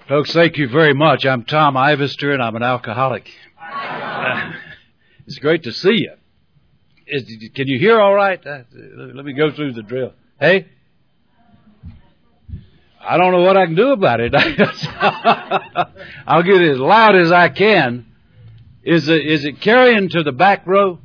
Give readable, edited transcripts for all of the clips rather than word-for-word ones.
Folks, thank you very much. I'm Tom Ivester, and I'm an alcoholic. It's great to see you. Can you hear all right? Let me go through the drill. Hey? I don't know what I can do about it. I'll get it as loud as I can. Is it carrying to the back row?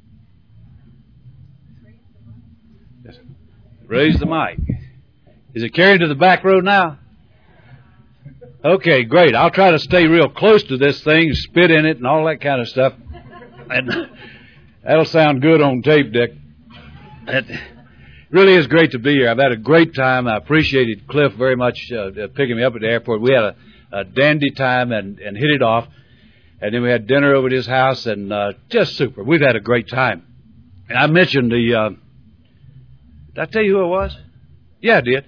Raise the mic. Is it carrying to the back row now? Okay, great. I'll try to stay real close to this thing, spit in it and all that kind of stuff. And that'll sound good on tape, Dick. It really is great to be here. I've had a great time. I appreciated Cliff very much picking me up at the airport. We had a dandy time and hit it off. And then we had dinner over at his house and just super. We've had a great time. And I mentioned did I tell you who it was? Yeah, I did.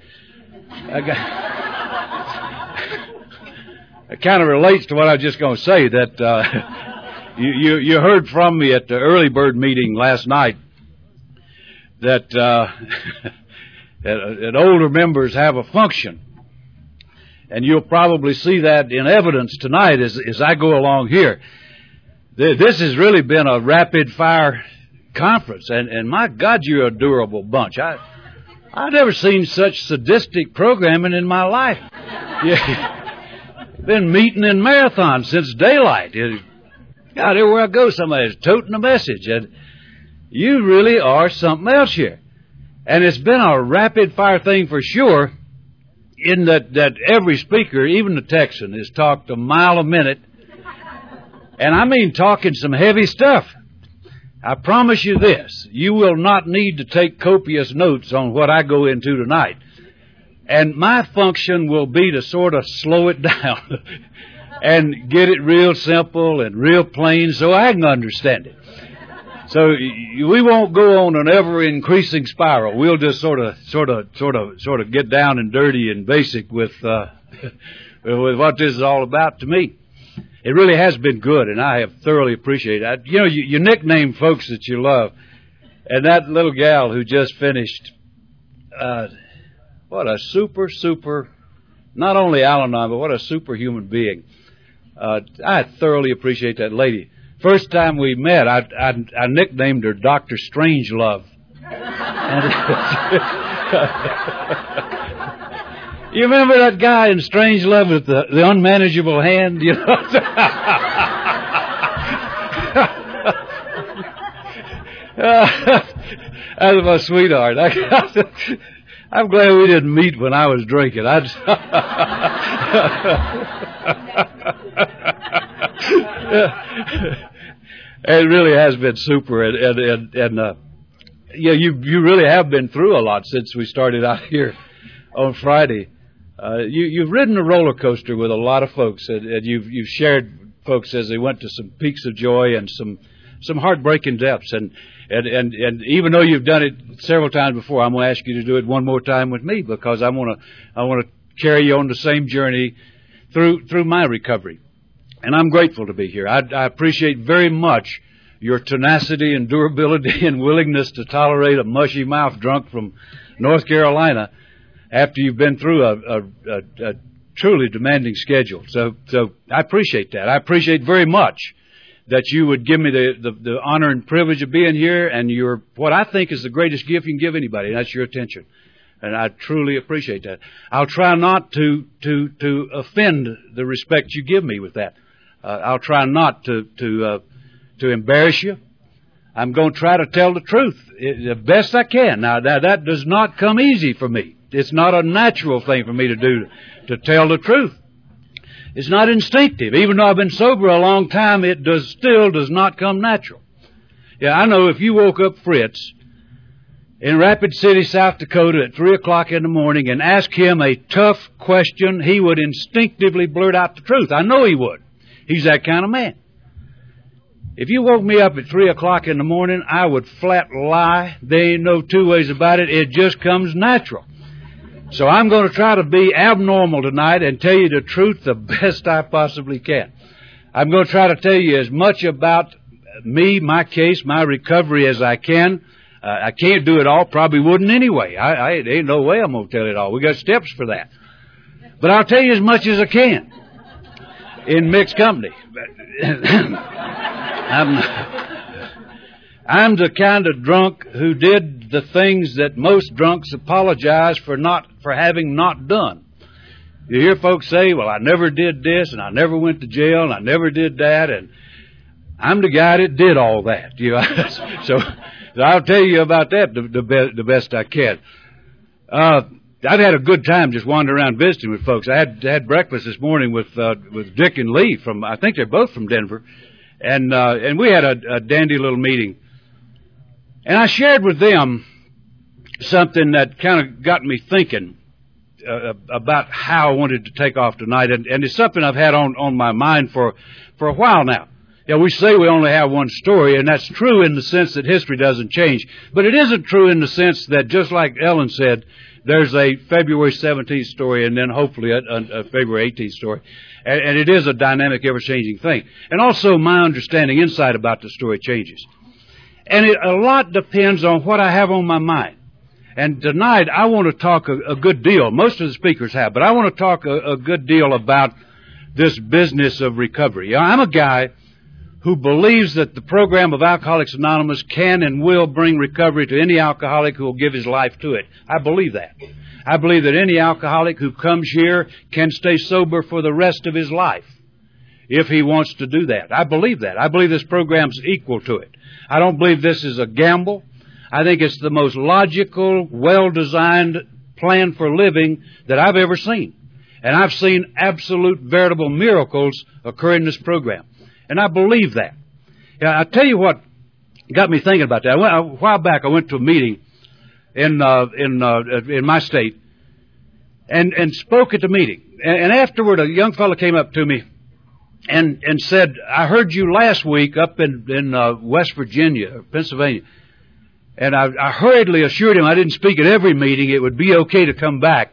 It kind of relates to what I was just going to say, that you heard from me at the early bird meeting last night that that older members have a function. And you'll probably see that in evidence tonight as I go along here. This has really been a rapid-fire conference, and my God, you're a durable bunch. I've never seen such sadistic programming in my life. Yeah. Been meeting in marathons since daylight. God, everywhere I go, somebody's toting a message. And you really are something else here. And it's been a rapid-fire thing for sure, in that every speaker, even the Texan, has talked a mile a minute. And I mean talking some heavy stuff. I promise you this, you will not need to take copious notes on what I go into tonight. And my function will be to sort of slow it down and get it real simple and real plain so I can understand it. So we won't go on an ever-increasing spiral. We'll just sort of get down and dirty and basic with what this is all about to me. It really has been good, and I have thoroughly appreciated it. You know, you nickname folks that you love, and that little gal who just finished, what a super, not only Al-Anon, but what a superhuman being. I thoroughly appreciate that lady. First time we met, I nicknamed her Dr. Strangelove. You remember that guy in Strangelove with the unmanageable hand? You know? That was my sweetheart. I'm glad we didn't meet when I was drinking. It really has been super, and yeah, you really have been through a lot since we started out here on Friday. You've ridden a roller coaster with a lot of folks, and you've shared folks as they went to some peaks of joy and some heartbreaking depths, and even though you've done it several times before, I'm going to ask you to do it one more time with me, because I want to carry you on the same journey through my recovery. And I'm grateful to be here. I appreciate very much your tenacity and durability and willingness to tolerate a mushy mouth drunk from North Carolina after you've been through a truly demanding schedule. So I appreciate that. I appreciate very much that you would give me the honor and privilege of being here, and what I think is the greatest gift you can give anybody, and that's your attention. And I truly appreciate that. I'll try not to offend the respect you give me with that. I'll try not to embarrass you. I'm going to try to tell the truth the best I can. Now, that does not come easy for me. It's not a natural thing for me to do, to tell the truth. It's not instinctive. Even though I've been sober a long time, it still does not come natural. Yeah, I know if you woke up Fritz in Rapid City, South Dakota at 3 o'clock in the morning and asked him a tough question, he would instinctively blurt out the truth. I know he would. He's that kind of man. If you woke me up at 3 o'clock in the morning, I would flat lie. There ain't no two ways about it. It just comes natural. So I'm going to try to be abnormal tonight and tell you the truth the best I possibly can. I'm going to try to tell you as much about me, my case, my recovery as I can. I can't do it all. Probably wouldn't anyway. Ain't no way I'm going to tell it all. We got steps for that. But I'll tell you as much as I can in mixed company. I'm the kind of drunk who did the things that most drunks apologize for having not done. You hear folks say, well, I never did this, and I never went to jail, and I never did that, and I'm the guy that did all that. You know? So I'll tell you about that the best I can. I've had a good time just wandering around visiting with folks. I had breakfast this morning with Dick and Lee from, I think they're both from Denver, and we had a dandy little meeting. And I shared with them something that kind of got me thinking about how I wanted to take off tonight, and it's something I've had on my mind for a while now. Yeah, we say we only have one story, and that's true in the sense that history doesn't change. But it isn't true in the sense that, just like Ellen said, there's a February 17th story and then hopefully a February 18th story. And it is a dynamic, ever-changing thing. And also my understanding, insight about the story changes. And a lot depends on what I have on my mind. And tonight I want to talk a good deal. Most of the speakers have, but I want to talk a good deal about this business of recovery. I'm a guy who believes that the program of Alcoholics Anonymous can and will bring recovery to any alcoholic who will give his life to it. I believe that. I believe that any alcoholic who comes here can stay sober for the rest of his life if he wants to do that. I believe that. I believe this program's equal to it. I don't believe this is a gamble. I think it's the most logical, well-designed plan for living that I've ever seen. And I've seen absolute, veritable miracles occur in this program. And I believe that. I'll tell you what got me thinking about that. A while back I went to a meeting in my state and spoke at the meeting. And afterward a young fellow came up to me and said, I heard you last week up in West Virginia, Pennsylvania. And I hurriedly assured him I didn't speak at every meeting. It would be okay to come back.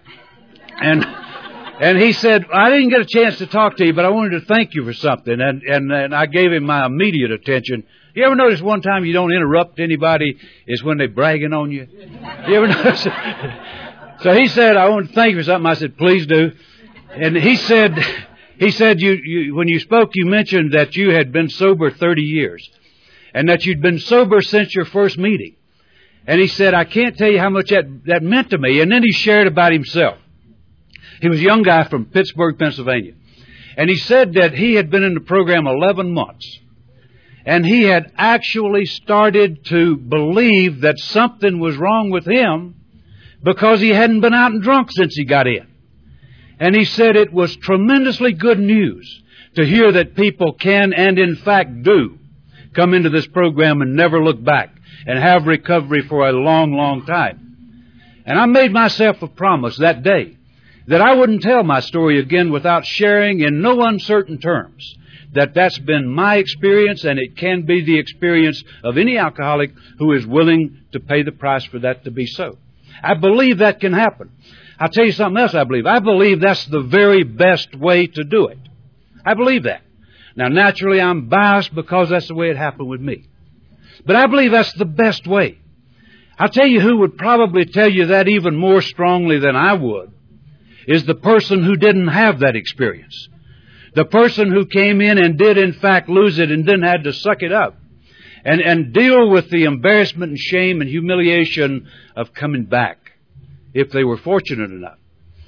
And he said, I didn't get a chance to talk to you, but I wanted to thank you for something. And I gave him my immediate attention. You ever notice one time you don't interrupt anybody is when they're bragging on you? You ever notice? So he said, I want to thank you for something. I said, please do. And he said, you when you spoke, you mentioned that you had been sober 30 years and that you'd been sober since your first meeting. And he said, I can't tell you how much that meant to me. And then he shared about himself. He was a young guy from Pittsburgh, Pennsylvania. And he said that he had been in the program 11 months. And he had actually started to believe that something was wrong with him because he hadn't been out and drunk since he got in. And he said it was tremendously good news to hear that people can and in fact do come into this program and never look back and have recovery for a long, long time. And I made myself a promise that day that I wouldn't tell my story again without sharing in no uncertain terms that that's been my experience and it can be the experience of any alcoholic who is willing to pay the price for that to be so. I believe that can happen. I'll tell you something else I believe. I believe that's the very best way to do it. I believe that. Now, naturally, I'm biased because that's the way it happened with me. But I believe that's the best way. I'll tell you who would probably tell you that even more strongly than I would is the person who didn't have that experience. The person who came in and did in fact lose it and then had to suck it up and deal with the embarrassment and shame and humiliation of coming back if they were fortunate enough.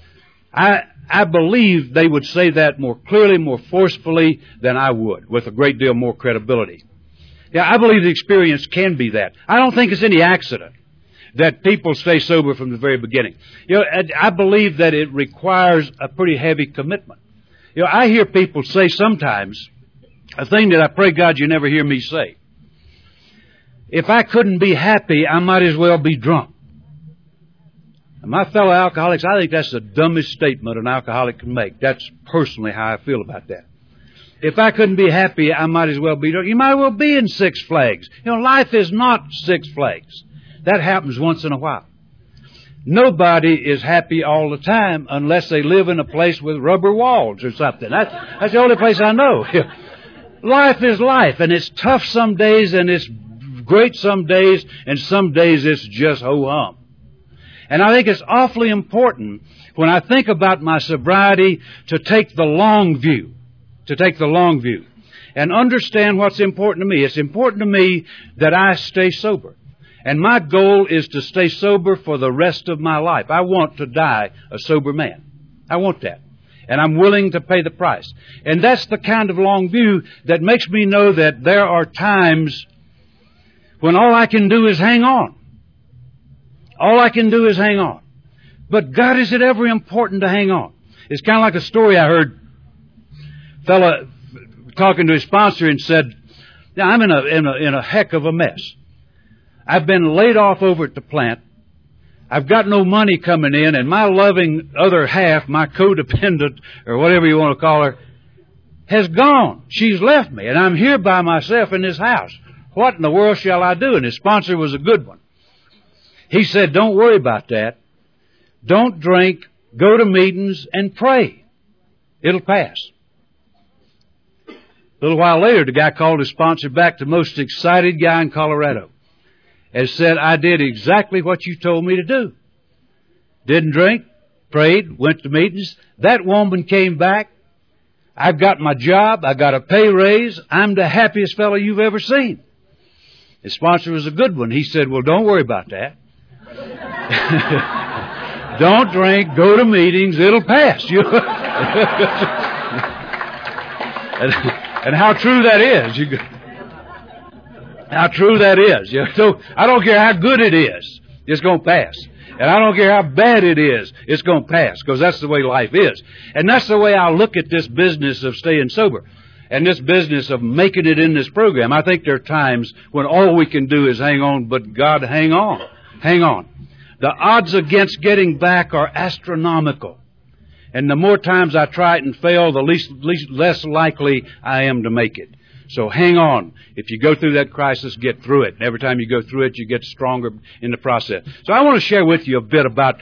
I believe they would say that more clearly, more forcefully than I would, with a great deal more credibility. Yeah, I believe the experience can be that. I don't think it's any accident that people stay sober from the very beginning. You know, I believe that it requires a pretty heavy commitment. You know, I hear people say sometimes a thing that I pray God you never hear me say. If I couldn't be happy, I might as well be drunk. And my fellow alcoholics, I think that's the dumbest statement an alcoholic can make. That's personally how I feel about that. If I couldn't be happy, I might as well be drunk. You might as well be in Six Flags. You know, life is not Six Flags. That happens once in a while. Nobody is happy all the time unless they live in a place with rubber walls or something. That's the only place I know. Life is life, and it's tough some days, and it's great some days, and some days it's just ho-hum. And I think it's awfully important when I think about my sobriety to take the long view, and understand what's important to me. It's important to me that I stay sober. And my goal is to stay sober for the rest of my life. I want to die a sober man. I want that. And I'm willing to pay the price. And that's the kind of long view that makes me know that there are times when all I can do is hang on. All I can do is hang on. But God, is it ever important to hang on? It's kind of like a story I heard. A fellow talking to his sponsor and said, "Now I'm in a heck of a mess. I've been laid off over at the plant. I've got no money coming in, and my loving other half, my codependent, or whatever you want to call her, has gone. She's left me, and I'm here by myself in this house. What in the world shall I do?" And his sponsor was a good one. He said, "Don't worry about that. Don't drink, go to meetings, and pray. It'll pass." A little while later, the guy called his sponsor back, the most excited guy in Colorado, and said, "I did exactly what you told me to do. Didn't drink, prayed, went to meetings. That woman came back. I've got my job. I got a pay raise. I'm the happiest fellow you've ever seen." His sponsor was a good one. He said, "Well, don't worry about that. Don't drink, go to meetings, it'll pass." And how true that is. How true that is. So I don't care how good it is, it's going to pass. And I don't care how bad it is, it's going to pass, because that's the way life is. And that's the way I look at this business of staying sober and this business of making it in this program. I think there are times when all we can do is hang on, but God, hang on. Hang on. The odds against getting back are astronomical. And the more times I try it and fail, the less likely I am to make it. So hang on. If you go through that crisis, get through it. And every time you go through it, you get stronger in the process. So I want to share with you a bit about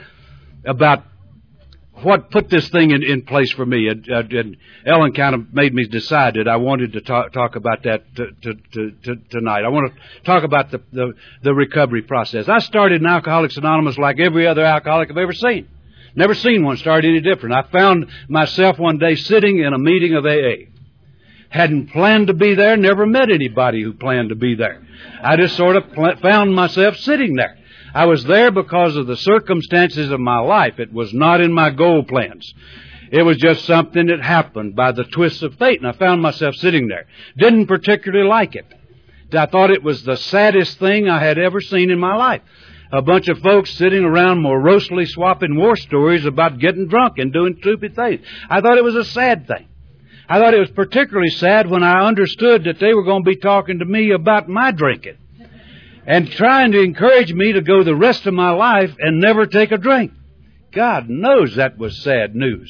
what put this thing in place for me. And Ellen kind of made me decide that I wanted to talk about that tonight. I want to talk about the recovery process. I started in Alcoholics Anonymous like every other alcoholic I've ever seen. Never seen one start any different. I found myself one day sitting in a meeting of AA. Hadn't planned to be there, never met anybody who planned to be there. I just sort of found myself sitting there. I was there because of the circumstances of my life. It was not in my goal plans. It was just something that happened by the twists of fate, and I found myself sitting there. Didn't particularly like it. I thought it was the saddest thing I had ever seen in my life. A bunch of folks sitting around morosely swapping war stories about getting drunk and doing stupid things. I thought it was a sad thing. I thought it was particularly sad when I understood that they were going to be talking to me about my drinking and trying to encourage me to go the rest of my life and never take a drink. God knows that was sad news.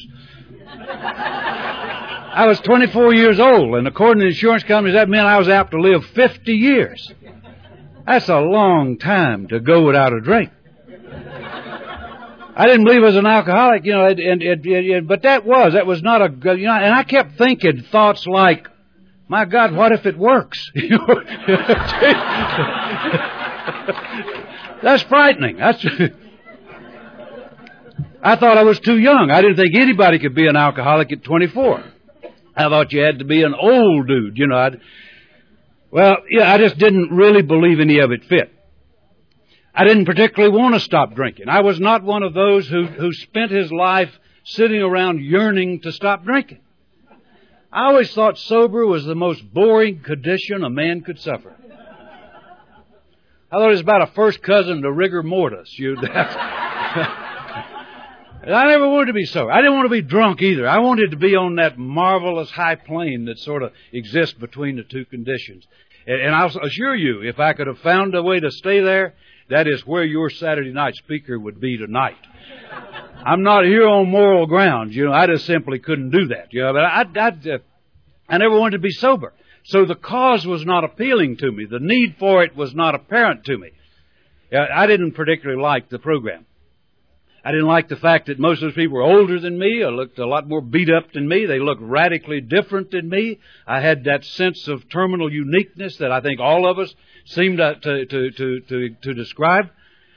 I was 24 years old, and according to insurance companies, that meant I was apt to live 50 years. That's a long time to go without a drink. I didn't believe I was an alcoholic, but that was not a good, and I kept thinking thoughts like, my God, what if it works? That's frightening. I thought I was too young. I didn't think anybody could be an alcoholic at 24. I thought you had to be an old dude, I just didn't really believe any of it fit. I didn't particularly want to stop drinking. I was not one of those who spent his life sitting around yearning to stop drinking. I always thought sober was the most boring condition a man could suffer. I thought it was about a first cousin to rigor mortis. I never wanted to be sober. I didn't want to be drunk either. I wanted to be on that marvelous high plane that sort of exists between the two conditions. And I'll assure you, if I could have found a way to stay there, that is where your Saturday night speaker would be tonight. I'm not here on moral grounds. I just simply couldn't do that. But I never wanted to be sober. So the cause was not appealing to me. The need for it was not apparent to me. I didn't particularly like the program. I didn't like the fact that most of those people were older than me, or looked a lot more beat up than me. They looked radically different than me. I had that sense of terminal uniqueness that I think all of us seem to describe.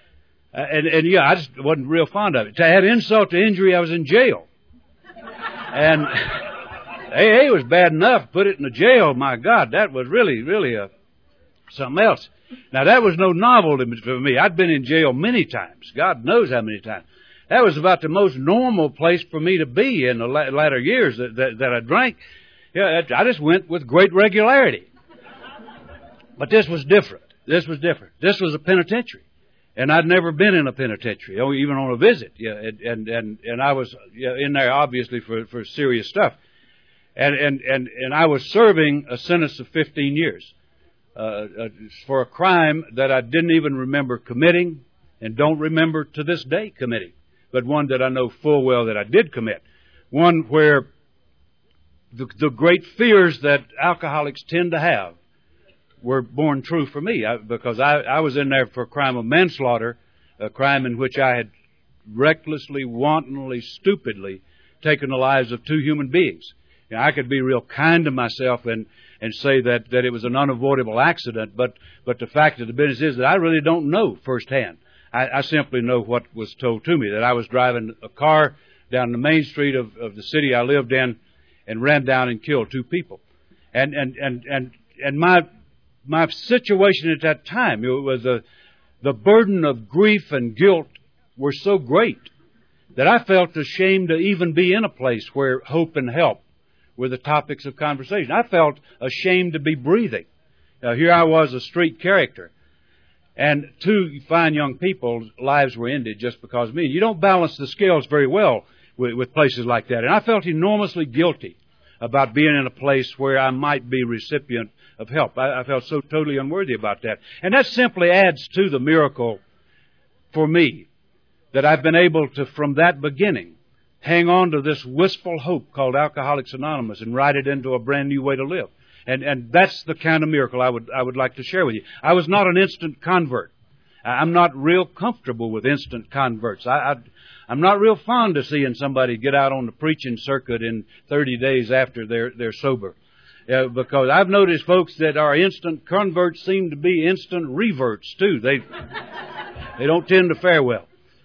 And yeah, I just wasn't real fond of it. To add insult to injury, I was in jail. And AA was bad enough. Put it in the jail. My God, that was really something else. Now, that was no novelty for me. I'd been in jail many times. God knows how many times. That was about the most normal place for me to be in the latter years that I drank. Yeah, I just went with great regularity. But this was different. This was a penitentiary. And I'd never been in a penitentiary, even on a visit. Yeah, and I was in there obviously for serious stuff. And I was serving a sentence of 15 years for a crime that I didn't even remember committing and don't remember to this day committing, but one that I know full well that I did commit. One where the great fears that alcoholics tend to have were born true for me, because I was in there for a crime of manslaughter, a crime in which I had recklessly, wantonly, stupidly taken the lives of two human beings. You know, I could be real kind to myself and say that it was an unavoidable accident, but the fact of the business is that I really don't know firsthand. I simply know what was told to me, that I was driving a car down the main street of the city I lived in and ran down and killed two people. And my situation at that time, it was the burden of grief and guilt were so great that I felt ashamed to even be in a place where hope and help were the topics of conversation. I felt ashamed to be breathing. Here I was, a street character, and two fine young people's lives were ended just because of me. You don't balance the scales very well with places like that. And I felt enormously guilty about being in a place where I might be recipient of help. I felt so totally unworthy about that. And that simply adds to the miracle for me that I've been able to, from that beginning, hang on to this wistful hope called Alcoholics Anonymous and write it into a brand new way to live. And that's the kind of miracle I would like to share with you. I was not an instant convert. I'm not real comfortable with instant converts. I'm not real fond of seeing somebody get out on the preaching circuit in 30 days after they're sober. Because I've noticed folks that are instant converts seem to be instant reverts too. They don't tend to fare well.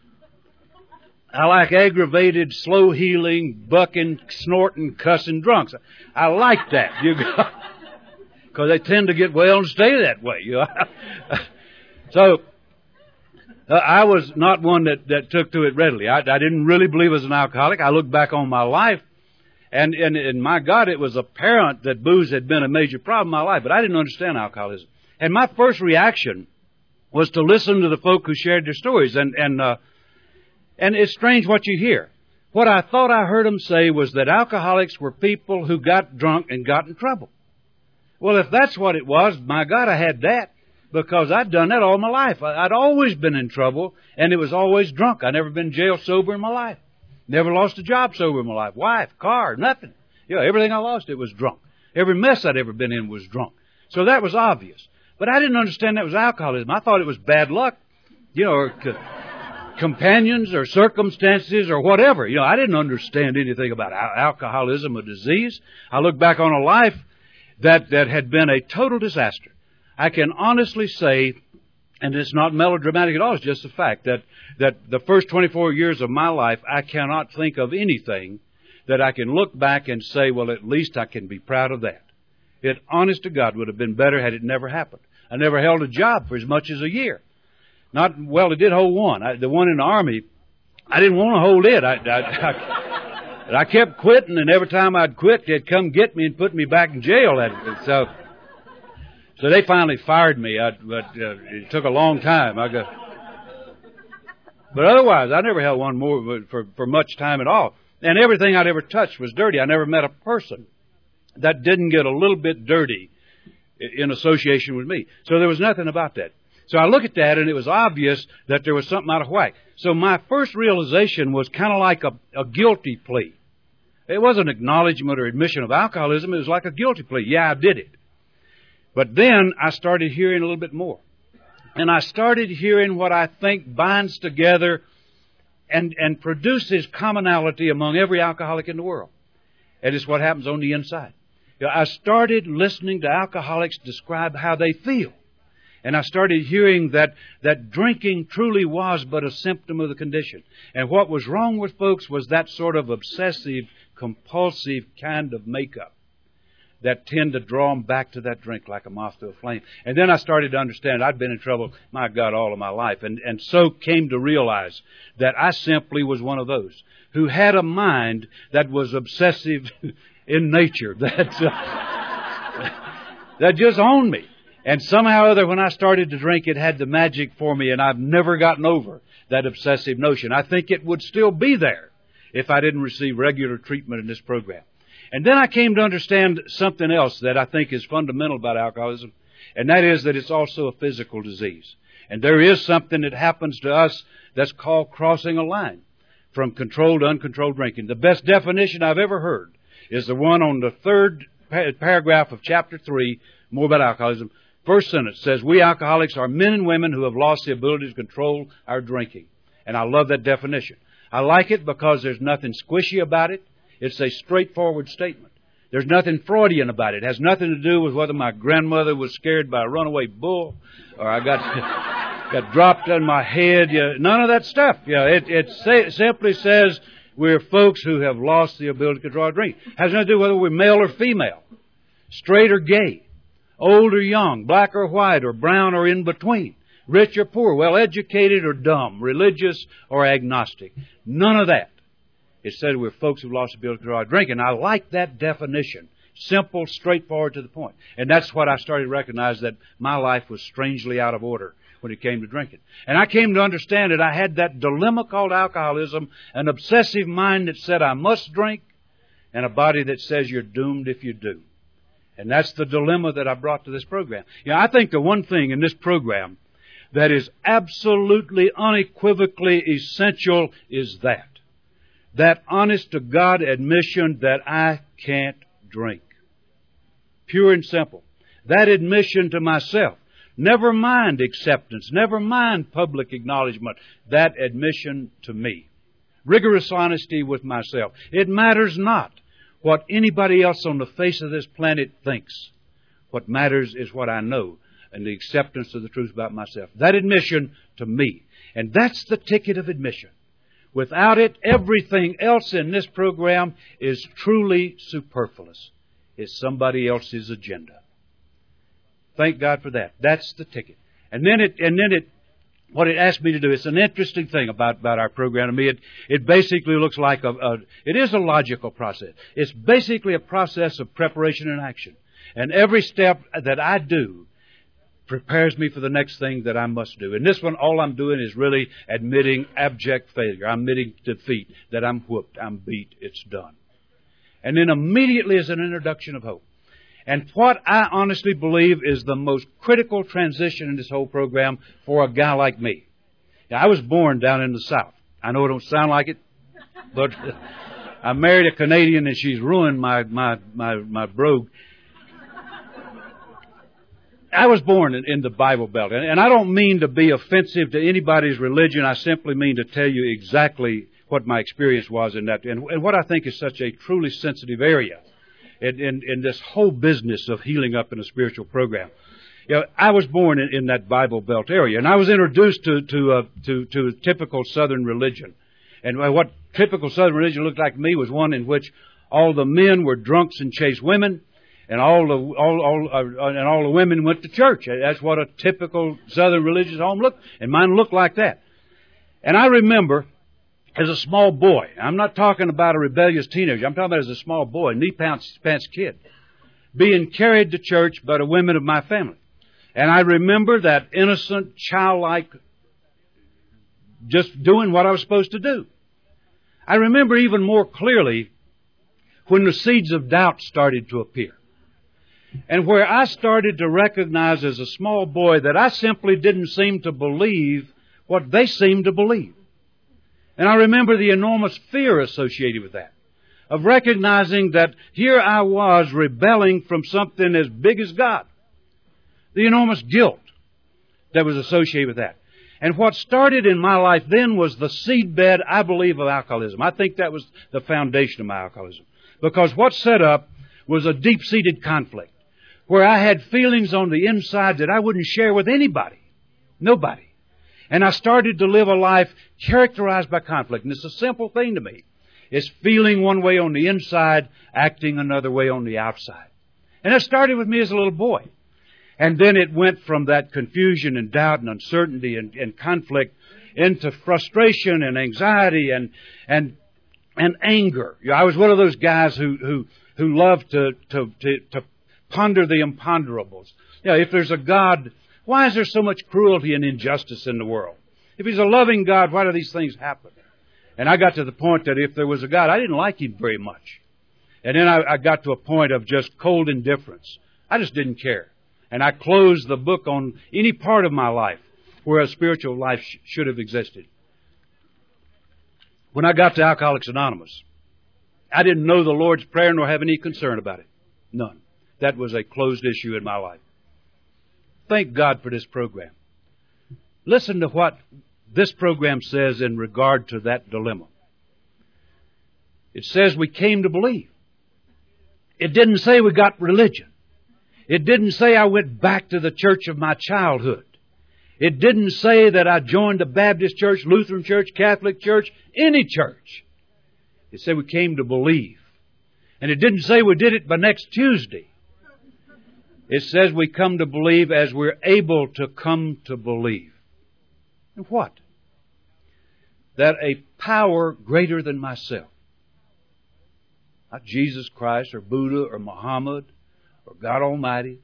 I like aggravated, slow healing, bucking, snorting, cussing drunks. I like that. Because they tend to get well and stay that way. You know? So I was not one that took to it readily. I didn't really believe I was an alcoholic. I look back on my life, and my God, it was apparent that booze had been a major problem in my life, but I didn't understand alcoholism. And my first reaction was to listen to the folk who shared their stories, and it's strange what you hear. What I thought I heard them say was that alcoholics were people who got drunk and got in trouble. Well, if that's what it was, my God, I had that, because I'd done that all my life. I'd always been in trouble, and it was always drunk. I'd never been jail sober in my life. Never lost a job sober in my life. Wife, car, nothing. You know, everything I lost, it was drunk. Every mess I'd ever been in was drunk. So that was obvious. But I didn't understand that was alcoholism. I thought it was bad luck, you know, or companions or circumstances or whatever. You know, I didn't understand anything about alcoholism or disease. I look back on a life that had been a total disaster. I can honestly say, and it's not melodramatic at all, it's just a fact, that the first 24 years of my life, I cannot think of anything that I can look back and say, well, at least I can be proud of that. It, honest to God, would have been better had it never happened. I never held a job for as much as a year. Well, it did hold one. The one in the Army, I didn't want to hold it. I kept quitting, and every time I'd quit, they'd come get me and put me back in jail. So they finally fired me, but it took a long time. But otherwise, I never held one more for much time at all. And everything I'd ever touched was dirty. I never met a person that didn't get a little bit dirty in association with me. So there was nothing about that. So I look at that, and it was obvious that there was something out of whack. So my first realization was kind of like a guilty plea. It wasn't acknowledgement or admission of alcoholism. It was like a guilty plea. Yeah, I did it. But then I started hearing a little bit more. And I started hearing what I think binds together and produces commonality among every alcoholic in the world. And it's what happens on the inside. You know, I started listening to alcoholics describe how they feel. And I started hearing that drinking truly was but a symptom of the condition. And what was wrong with folks was that sort of obsessive, compulsive kind of makeup that tend to draw them back to that drink like a moth to a flame. And then I started to understand I'd been in trouble, my God, all of my life. And so came to realize that I simply was one of those who had a mind that was obsessive in nature, that just owned me. And somehow or other, when I started to drink, it had the magic for me, and I've never gotten over that obsessive notion. I think it would still be there if I didn't receive regular treatment in this program. And then I came to understand something else that I think is fundamental about alcoholism, and that is that it's also a physical disease. And there is something that happens to us that's called crossing a line from controlled to uncontrolled drinking. The best definition I've ever heard is the one on the third paragraph of chapter 3, More About Alcoholism. First sentence says, we alcoholics are men and women who have lost the ability to control our drinking. And I love that definition. I like it because there's nothing squishy about it. It's a straightforward statement. There's nothing Freudian about it. It has nothing to do with whether my grandmother was scared by a runaway bull or I got dropped on my head. None of that stuff. It simply says we're folks who have lost the ability to control our drink. It has nothing to do with whether we're male or female, straight or gay, old or young, black or white, or brown or in between, rich or poor, well-educated or dumb, religious or agnostic. None of that. It said we're folks who've lost the ability to control our drink, and I like that definition. Simple, straightforward, to the point. And that's what I started to recognize, that my life was strangely out of order when it came to drinking. And I came to understand that I had that dilemma called alcoholism, an obsessive mind that said I must drink, and a body that says you're doomed if you do. And that's the dilemma that I brought to this program. I think the one thing in this program that is absolutely, unequivocally essential is that honest-to-God admission that I can't drink. Pure and simple. That admission to myself. Never mind acceptance. Never mind public acknowledgement. That admission to me. Rigorous honesty with myself. It matters not what anybody else on the face of this planet thinks. What matters is what I know and the acceptance of the truth about myself. That admission to me. And that's the ticket of admission. Without it, everything else in this program is truly superfluous. It's somebody else's agenda. Thank God for that. That's the ticket. And then what it asked me to do, it's an interesting thing about our program to me. It basically looks like it is a logical process. It's basically a process of preparation and action. And every step that I do prepares me for the next thing that I must do. In this one, all I'm doing is really admitting abject failure. I'm admitting defeat, that I'm whooped, I'm beat, it's done. And then immediately is an introduction of hope. And what I honestly believe is the most critical transition in this whole program for a guy like me. Now, I was born down in the South. I know it don't sound like it, but I married a Canadian and she's ruined my brogue. I was born in the Bible Belt, and I don't mean to be offensive to anybody's religion. I simply mean to tell you exactly what my experience was in that, and what I think is such a truly sensitive area in this whole business of healing up in a spiritual program. I was born in that Bible Belt area, and I was introduced to typical Southern religion. And what typical Southern religion looked like to me was one in which all the men were drunks and chased women, and all the women went to church. That's what a typical Southern religious home looked, and mine looked like that. And I remember, as a small boy, I'm not talking about a rebellious teenager, I'm talking about as a small boy, knee-pants kid, being carried to church by the women of my family. And I remember that innocent, childlike, just doing what I was supposed to do. I remember even more clearly when the seeds of doubt started to appear. And where I started to recognize as a small boy that I simply didn't seem to believe what they seemed to believe. And I remember the enormous fear associated with that, of recognizing that here I was rebelling from something as big as God. The enormous guilt that was associated with that. And what started in my life then was the seedbed, I believe, of alcoholism. I think that was the foundation of my alcoholism. Because what set up was a deep-seated conflict. where I had feelings on the inside that I wouldn't share with anybody. Nobody. And I started to live a life characterized by conflict. And it's a simple thing to me. It's feeling one way on the inside, acting another way on the outside. And it started with me as a little boy. And then it went from that confusion and doubt and uncertainty and conflict into frustration and anxiety and anger. I was one of those guys who loved to ponder the imponderables. If there's a God, why is there so much cruelty and injustice in the world? If He's a loving God, why do these things happen? And I got to the point that if there was a God, I didn't like Him very much. And then I got to a point of just cold indifference. I just didn't care. And I closed the book on any part of my life where a spiritual life should have existed. When I got to Alcoholics Anonymous, I didn't know the Lord's Prayer nor have any concern about it. None. That was a closed issue in my life. Thank God for this program. Listen to what this program says in regard to that dilemma. It says we came to believe. It didn't say we got religion. It didn't say I went back to the church of my childhood. It didn't say that I joined a Baptist church, Lutheran church, Catholic church, any church. It said we came to believe. And it didn't say we did it by next Tuesday. It says we come to believe as we're able to come to believe. And what? That a power greater than myself, not Jesus Christ or Buddha or Muhammad or God Almighty,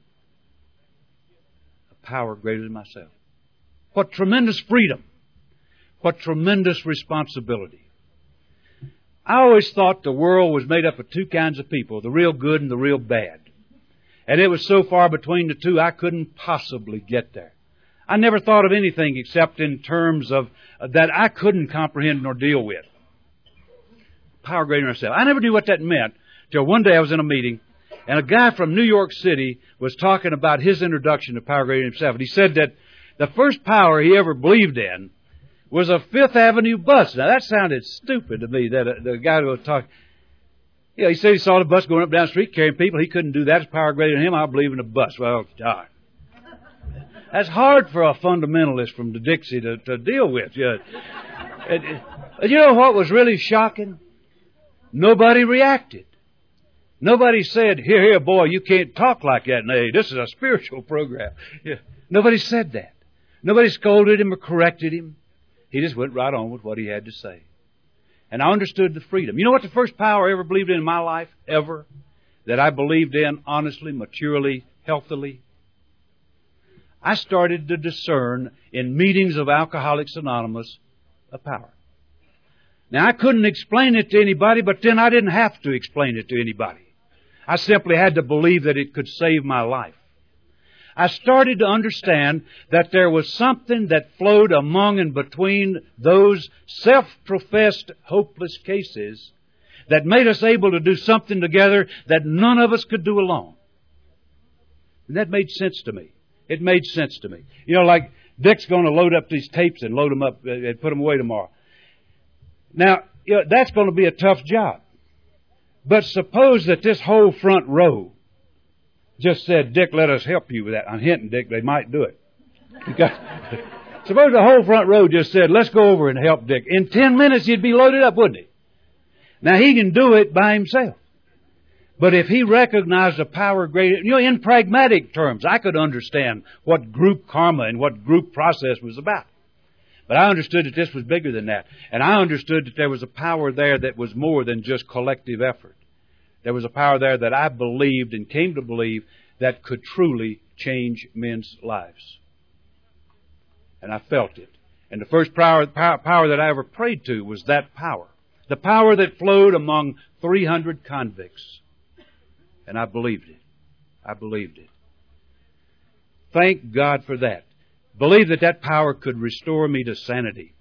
a power greater than myself. What tremendous freedom. What tremendous responsibility. I always thought the world was made up of two kinds of people, the real good and the real bad. And it was so far between the two, I couldn't possibly get there. I never thought of anything except in terms of that I couldn't comprehend nor deal with. Power greater than myself. I never knew what that meant till one day I was in a meeting and a guy from New York City was talking about his introduction to power greater than himself. And he said that the first power he ever believed in was a Fifth Avenue bus. Now that sounded stupid to me, that the guy who was talking. He said he saw the bus going up and down the street carrying people. He couldn't do that. It's power greater than him. I believe in the bus. Well, darn. That's hard for a fundamentalist from the Dixie to deal with. You know what was really shocking? Nobody reacted. Nobody said, here, boy, you can't talk like that. Nay, this is a spiritual program. Yeah. Nobody said that. Nobody scolded him or corrected him. He just went right on with what he had to say. And I understood the freedom. You know what the first power I ever believed in my life? Ever? That I believed in honestly, maturely, healthily? I started to discern in meetings of Alcoholics Anonymous a power. Now, I couldn't explain it to anybody, but then I didn't have to explain it to anybody. I simply had to believe that it could save my life. I started to understand that there was something that flowed among and between those self-professed hopeless cases that made us able to do something together that none of us could do alone. And that made sense to me. It made sense to me. You know, like Dick's going to load up these tapes and load them up and put them away tomorrow. Now, that's going to be a tough job. But suppose that this whole front row just said, Dick, let us help you with that. I'm hinting, Dick, they might do it. Suppose the whole front row just said, let's go over and help Dick. In 10 minutes, he'd be loaded up, wouldn't he? Now, he can do it by himself. But if he recognized a power greater, in pragmatic terms, I could understand what group karma and what group process was about. But I understood that this was bigger than that. And I understood that there was a power there that was more than just collective effort. There was a power there that I believed and came to believe that could truly change men's lives. And I felt it. And the first power that I ever prayed to was that power. The power that flowed among 300 convicts. And I believed it. I believed it. Thank God for that. Believe that power could restore me to sanity.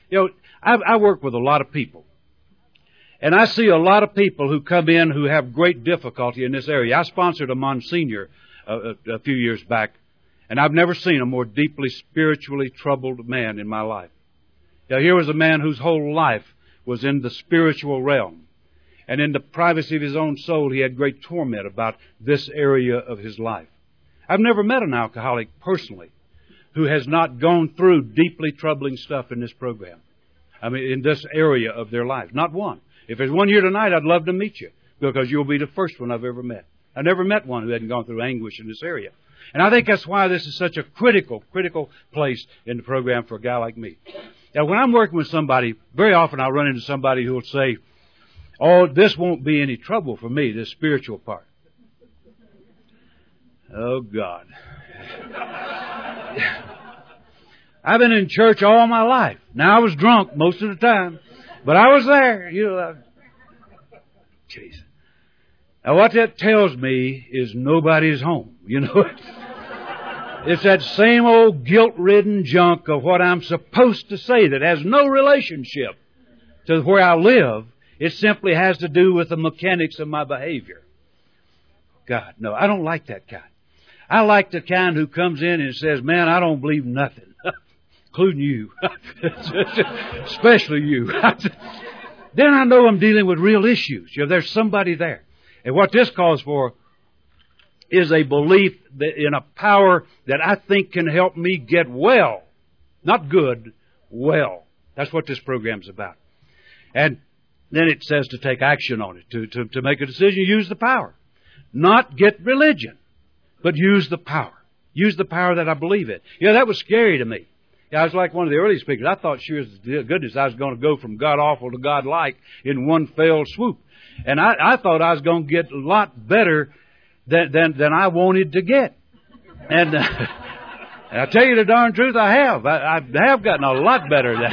I work with a lot of people. And I see a lot of people who come in who have great difficulty in this area. I sponsored a Monsignor a few years back, and I've never seen a more deeply spiritually troubled man in my life. Here was a man whose whole life was in the spiritual realm. And in the privacy of his own soul, he had great torment about this area of his life. I've never met an alcoholic personally who has not gone through deeply troubling stuff in this program. I mean, in this area of their life. Not one. If there's one here tonight, I'd love to meet you, because you'll be the first one I've ever met. I've never met one who hadn't gone through anguish in this area. And I think that's why this is such a critical place in the program for a guy like me. Now, when I'm working with somebody, very often I'll run into somebody who will say, "Oh, this won't be any trouble for me, this spiritual part." Oh, God. I've been in church all my life. Now, I was drunk most of the time, but I was there. Jeez. Now, what that tells me is nobody's home. It's that same old guilt-ridden junk of what I'm supposed to say that has no relationship to where I live. It simply has to do with the mechanics of my behavior. God, no, I don't like that kind. I like the kind who comes in and says, "Man, I don't believe nothing," including you, especially you. Then I know I'm dealing with real issues. There's somebody there. And what this calls for is a belief in a power that I think can help me get well. Not good, well. That's what this program's about. And then it says to take action on it, to make a decision, use the power. Not get religion, but use the power. Use the power that I believe in. That was scary to me. I was like one of the early speakers. I thought, sure as goodness, I was going to go from God-awful to God-like in one fell swoop. And I thought I was going to get a lot better than I wanted to get. And I tell you the darn truth, I have. I have gotten a lot better than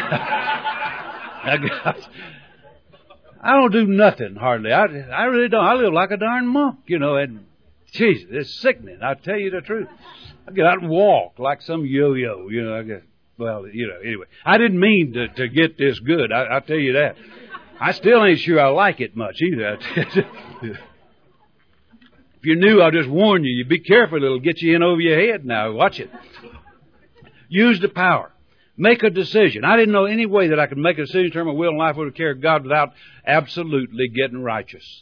I don't do nothing, hardly. I really don't. I live like a darn monk, and, Jesus, it's sickening. I tell you the truth. I get out and walk like some yo-yo, I guess. Well, anyway. I didn't mean to get this good. I'll tell you that. I still ain't sure I like it much either. If you're new, I'll just warn you. You be careful. It'll get you in over your head now. Watch it. Use the power. Make a decision. I didn't know any way that I could make a decision in terms of will and life or the care of God without absolutely getting righteous.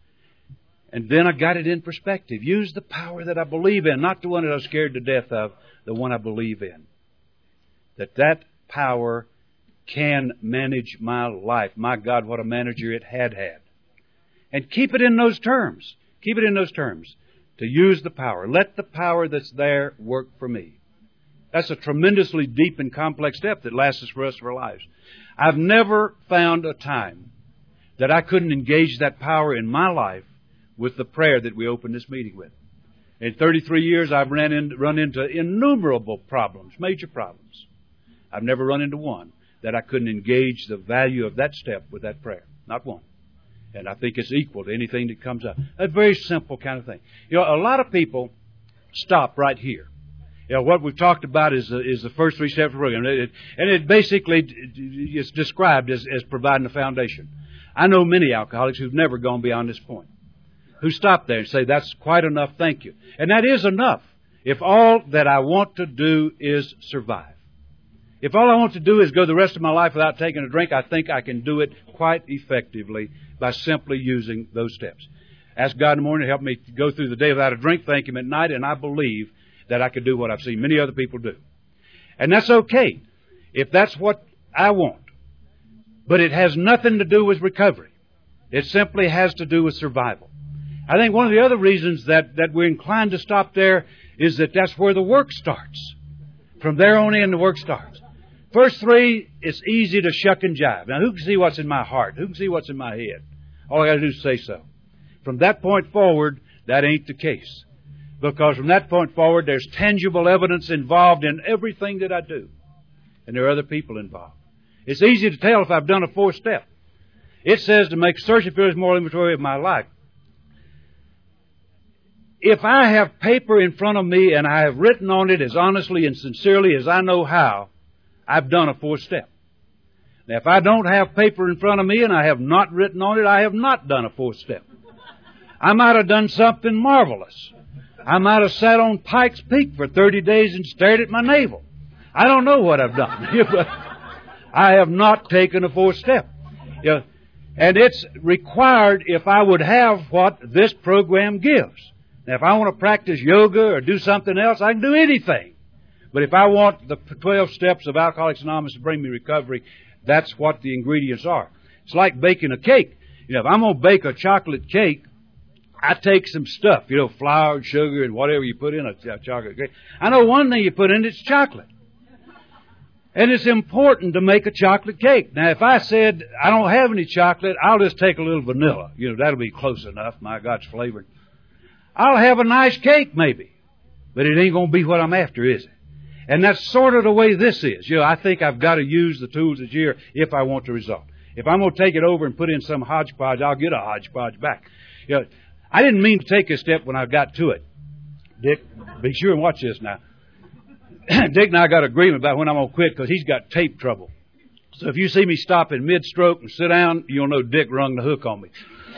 And then I got it in perspective. Use the power that I believe in, not the one that I'm scared to death of, the one I believe in. That power can manage my life. My God, what a manager it had. And keep it in those terms. Keep it in those terms. To use the power. Let the power that's there work for me. That's a tremendously deep and complex step that lasts us for the rest of our lives. I've never found a time that I couldn't engage that power in my life with the prayer that we opened this meeting with. In 33 years, I've run into innumerable problems, major problems. I've never run into one that I couldn't engage the value of that step with that prayer. Not one. And I think it's equal to anything that comes up. A very simple kind of thing. A lot of people stop right here. What we've talked about is the first three steps of the program. And it basically is described as providing a foundation. I know many alcoholics who've never gone beyond this point, who stop there and say, "That's quite enough, thank you." And that is enough if all that I want to do is survive. If all I want to do is go the rest of my life without taking a drink, I think I can do it quite effectively by simply using those steps. Ask God in the morning to help me go through the day without a drink, thank Him at night, and I believe that I could do what I've seen many other people do. And that's okay if that's what I want. But it has nothing to do with recovery. It simply has to do with survival. I think one of the other reasons that we're inclined to stop there is that that's where the work starts. From there on in, the work starts. First three, it's easy to shuck and jive. Now, who can see what's in my heart? Who can see what's in my head? All I got to do is say so. From that point forward, that ain't the case. Because from that point forward, there's tangible evidence involved in everything that I do. And there are other people involved. It's easy to tell if I've done a fourth step. It says to make search and fearless moral inventory of my life. If I have paper in front of me and I have written on it as honestly and sincerely as I know how, I've done a fourth step. Now, if I don't have paper in front of me and I have not written on it, I have not done a fourth step. I might have done something marvelous. I might have sat on Pikes Peak for 30 days and stared at my navel. I don't know what I've done. But I have not taken a fourth step. And it's required if I would have what this program gives. Now, if I want to practice yoga or do something else, I can do anything. But if I want the 12 steps of Alcoholics Anonymous to bring me recovery, that's what the ingredients are. It's like baking a cake. If I'm going to bake a chocolate cake, I take some stuff, flour and sugar and whatever you put in a chocolate cake. I know one thing you put in it's chocolate. And it's important to make a chocolate cake. Now, if I said I don't have any chocolate, I'll just take a little vanilla. That'll be close enough. My God, it's flavored. I'll have a nice cake, maybe. But it ain't going to be what I'm after, is it? And that's sort of the way this is. I think I've got to use the tools that's here if I want the result. If I'm going to take it over and put in some hodgepodge, I'll get a hodgepodge back. I didn't mean to take a step when I got to it. Dick, be sure and watch this now. Dick and I got agreement about when I'm going to quit because he's got tape trouble. So if you see me stop in mid-stroke and sit down, you'll know Dick rung the hook on me.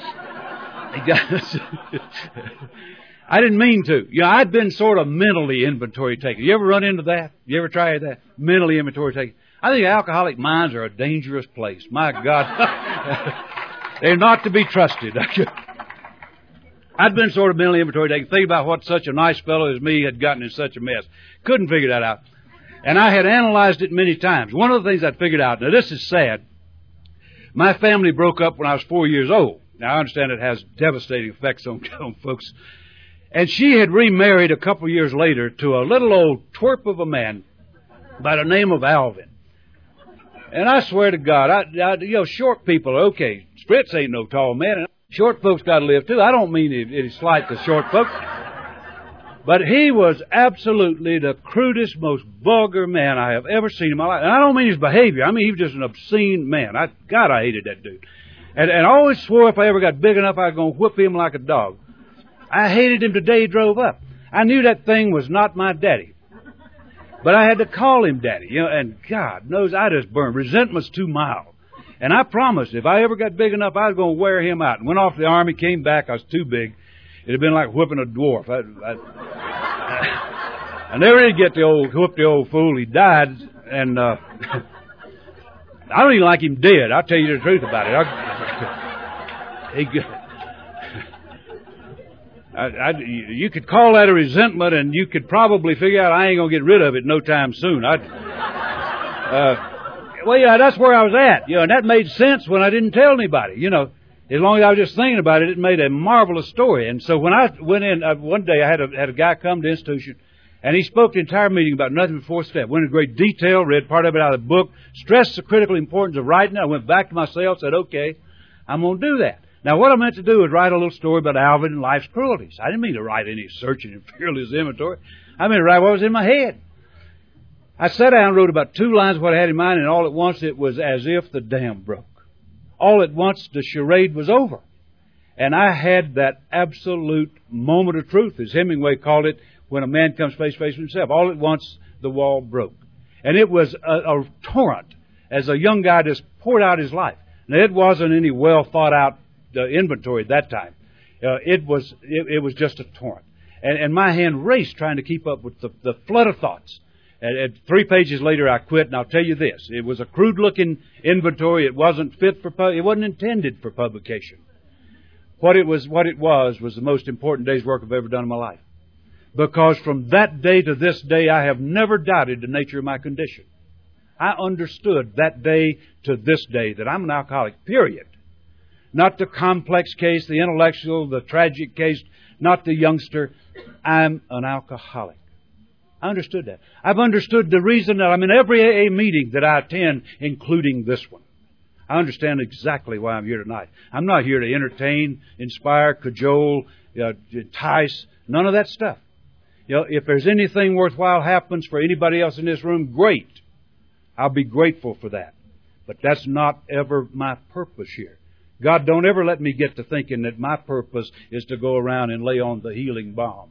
I didn't mean to. I'd been sort of mentally inventory taking. You ever run into that? You ever try that? Mentally inventory taking. I think alcoholic minds are a dangerous place. My God. They're not to be trusted. I'd been sort of mentally inventory taking, thinking about what such a nice fellow as me had gotten in such a mess. Couldn't figure that out. And I had analyzed it many times. One of the things I'd figured out, now this is sad, my family broke up when I was 4 years old. Now I understand it has devastating effects on folks. And she had remarried a couple years later to a little old twerp of a man by the name of Alvin. And I swear to God, short people are okay. Spritz ain't no tall man. Short folks got to live too. I don't mean any slight to short folks. But he was absolutely the crudest, most vulgar man I have ever seen in my life. And I don't mean his behavior. I mean he was just an obscene man. God, I hated that dude. And I always swore if I ever got big enough, I was going to whip him like a dog. I hated him the day he drove up. I knew that thing was not my daddy. But I had to call him daddy, and God knows I just burned. Resentment's too mild. And I promised if I ever got big enough, I was going to wear him out. And went off to the Army, came back, I was too big. It'd have been like whipping a dwarf. I never did get whip the old fool. He died, and I don't even like him dead. I'll tell you the truth about it. You could call that a resentment, and you could probably figure out I ain't going to get rid of it no time soon. That's where I was at. And that made sense when I didn't tell anybody. As long as I was just thinking about it, it made a marvelous story. And so when I went in, one day I had a guy come to the institution, and he spoke the entire meeting about nothing but fourth step. Went into great detail, read part of it out of the book, stressed the critical importance of writing. I went back to my cell, said, okay, I'm going to do that. Now, what I meant to do was write a little story about Alvin and life's cruelties. I didn't mean to write any searching and fearless inventory. I meant to write what was in my head. I sat down and wrote about 2 lines of what I had in mind, and all at once it was as if the dam broke. All at once the charade was over. And I had that absolute moment of truth, as Hemingway called it, when a man comes face to face with himself. All at once the wall broke. And it was a torrent, as a young guy just poured out his life. Now, it wasn't any well thought out inventory at that time. It was just a torrent. And my hand raced trying to keep up with the flood of thoughts. And 3 pages later, I quit, and I'll tell you this. It was a crude-looking inventory. It wasn't it wasn't intended for publication. What it was the most important day's work I've ever done in my life. Because from that day to this day, I have never doubted the nature of my condition. I understood that day to this day that I'm an alcoholic, period. Not the complex case, the intellectual, the tragic case, not the youngster. I'm an alcoholic. I understood that. I've understood the reason that I'm in every AA meeting that I attend, including this one. I understand exactly why I'm here tonight. I'm not here to entertain, inspire, cajole, entice, none of that stuff. If there's anything worthwhile happens for anybody else in this room, great. I'll be grateful for that. But that's not ever my purpose here. God, don't ever let me get to thinking that my purpose is to go around and lay on the healing balm.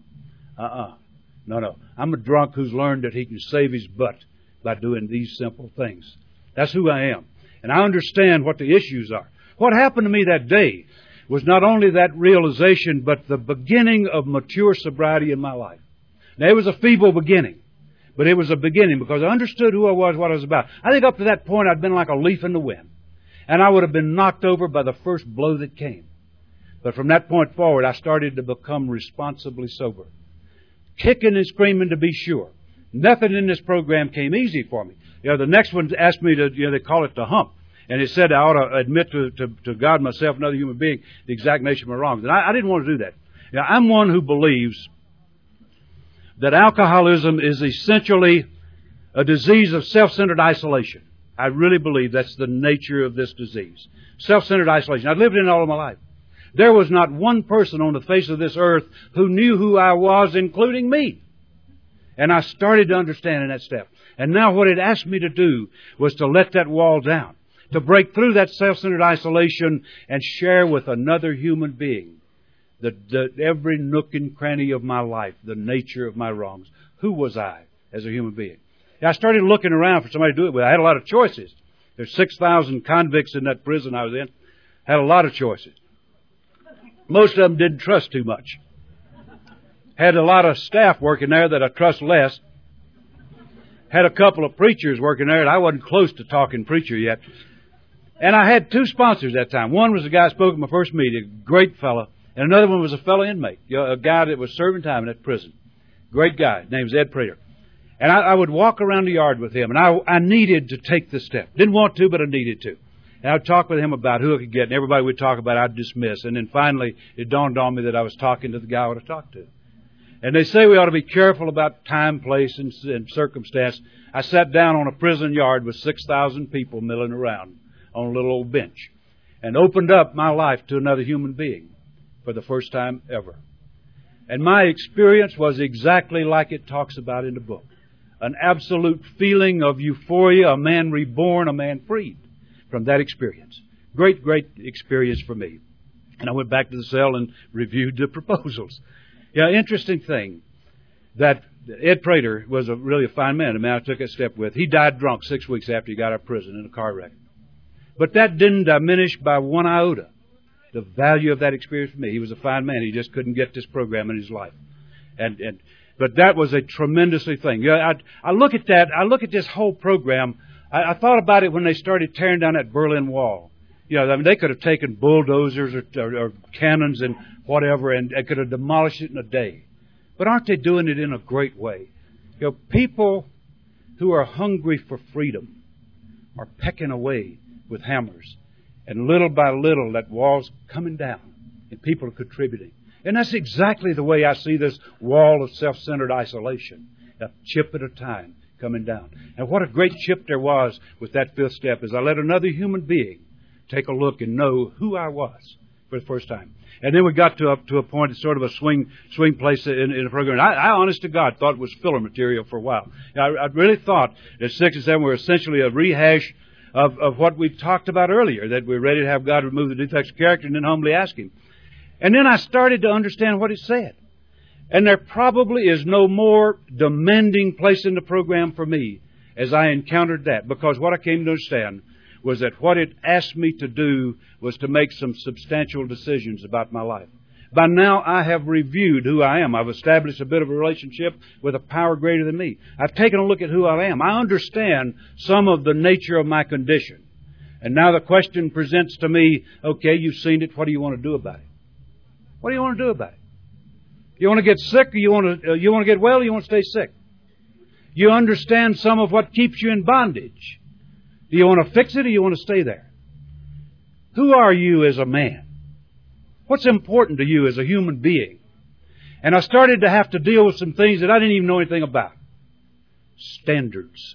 No. I'm a drunk who's learned that he can save his butt by doing these simple things. That's who I am. And I understand what the issues are. What happened to me that day was not only that realization, but the beginning of mature sobriety in my life. Now, it was a feeble beginning, but it was a beginning because I understood who I was, what I was about. I think up to that point, I'd been like a leaf in the wind. and I would have been knocked over by the first blow that came. But from that point forward, I started to become responsibly sober. Kicking and screaming, to be sure. Nothing in this program came easy for me. The next one asked me to, they call it the hump. And it said I ought to admit to God, myself, another human being, the exact nature of my wrongs. And I didn't want to do that. I'm one who believes that alcoholism is essentially a disease of self-centered isolation. I really believe that's the nature of this disease. Self-centered isolation. I've lived in it all of my life. There was not one person on the face of this earth who knew who I was, including me. And I started to understand in that step. And now what it asked me to do was to let that wall down, to break through that self-centered isolation and share with another human being every nook and cranny of my life, the nature of my wrongs. Who was I as a human being? I started looking around for somebody to do it with. I had a lot of choices. There's 6,000 convicts in that prison I was in. Had a lot of choices. Most of them didn't trust too much. Had a lot of staff working there that I trust less. Had a couple of preachers working there, and I wasn't close to talking preacher yet. And I had two sponsors that time. One was the guy who spoke at my first meeting, a great fellow, and another one was a fellow inmate, a guy that was serving time in that prison. Great guy. His name was Ed Prater. And I would walk around the yard with him, and I needed to take the step. Didn't want to, but I needed to. And I would talk with him about who I could get, and everybody would talk about I'd dismiss. And then finally, it dawned on me that I was talking to the guy I would have talked to. And they say we ought to be careful about time, place, and circumstance. I sat down on a prison yard with 6,000 people milling around on a little old bench and opened up my life to another human being for the first time ever. And my experience was exactly like it talks about in the book. An absolute feeling of euphoria, a man reborn, a man freed from that experience. Great, great experience for me. And I went back to the cell and reviewed the proposals. Interesting thing that Ed Prater was really a fine man, the man I took a step with. He died drunk 6 weeks after he got out of prison in a car wreck. But that didn't diminish by one iota the value of that experience for me. He was a fine man. He just couldn't get this program in his life. But that was a tremendously thing. I look at that. I look at this whole program. I thought about it when they started tearing down that Berlin Wall. They could have taken bulldozers or cannons and whatever, and they could have demolished it in a day. But aren't they doing it in a great way? People who are hungry for freedom are pecking away with hammers. And little by little, that wall's coming down, and people are contributing. And that's exactly the way I see this wall of self-centered isolation, a chip at a time coming down. And what a great chip there was with that fifth step as I let another human being take a look and know who I was for the first time. And then we got to a point, it's sort of a swing place in the program. I honest to God, thought it was filler material for a while. I really thought that 6 and 7 were essentially a rehash of what we talked about earlier, that we're ready to have God remove the defects of character and then humbly ask Him. And then I started to understand what it said. And there probably is no more demanding place in the program for me as I encountered that, because what I came to understand was that what it asked me to do was to make some substantial decisions about my life. By now, I have reviewed who I am. I've established a bit of a relationship with a power greater than me. I've taken a look at who I am. I understand some of the nature of my condition. And now the question presents to me, okay, you've seen it. What do you want to do about it? What do you want to do about it? You want to get sick, or you want to get well, or you want to stay sick? You understand some of what keeps you in bondage. Do you want to fix it, or do you want to stay there? Who are you as a man? What's important to you as a human being? And I started to have to deal with some things that I didn't even know anything about. Standards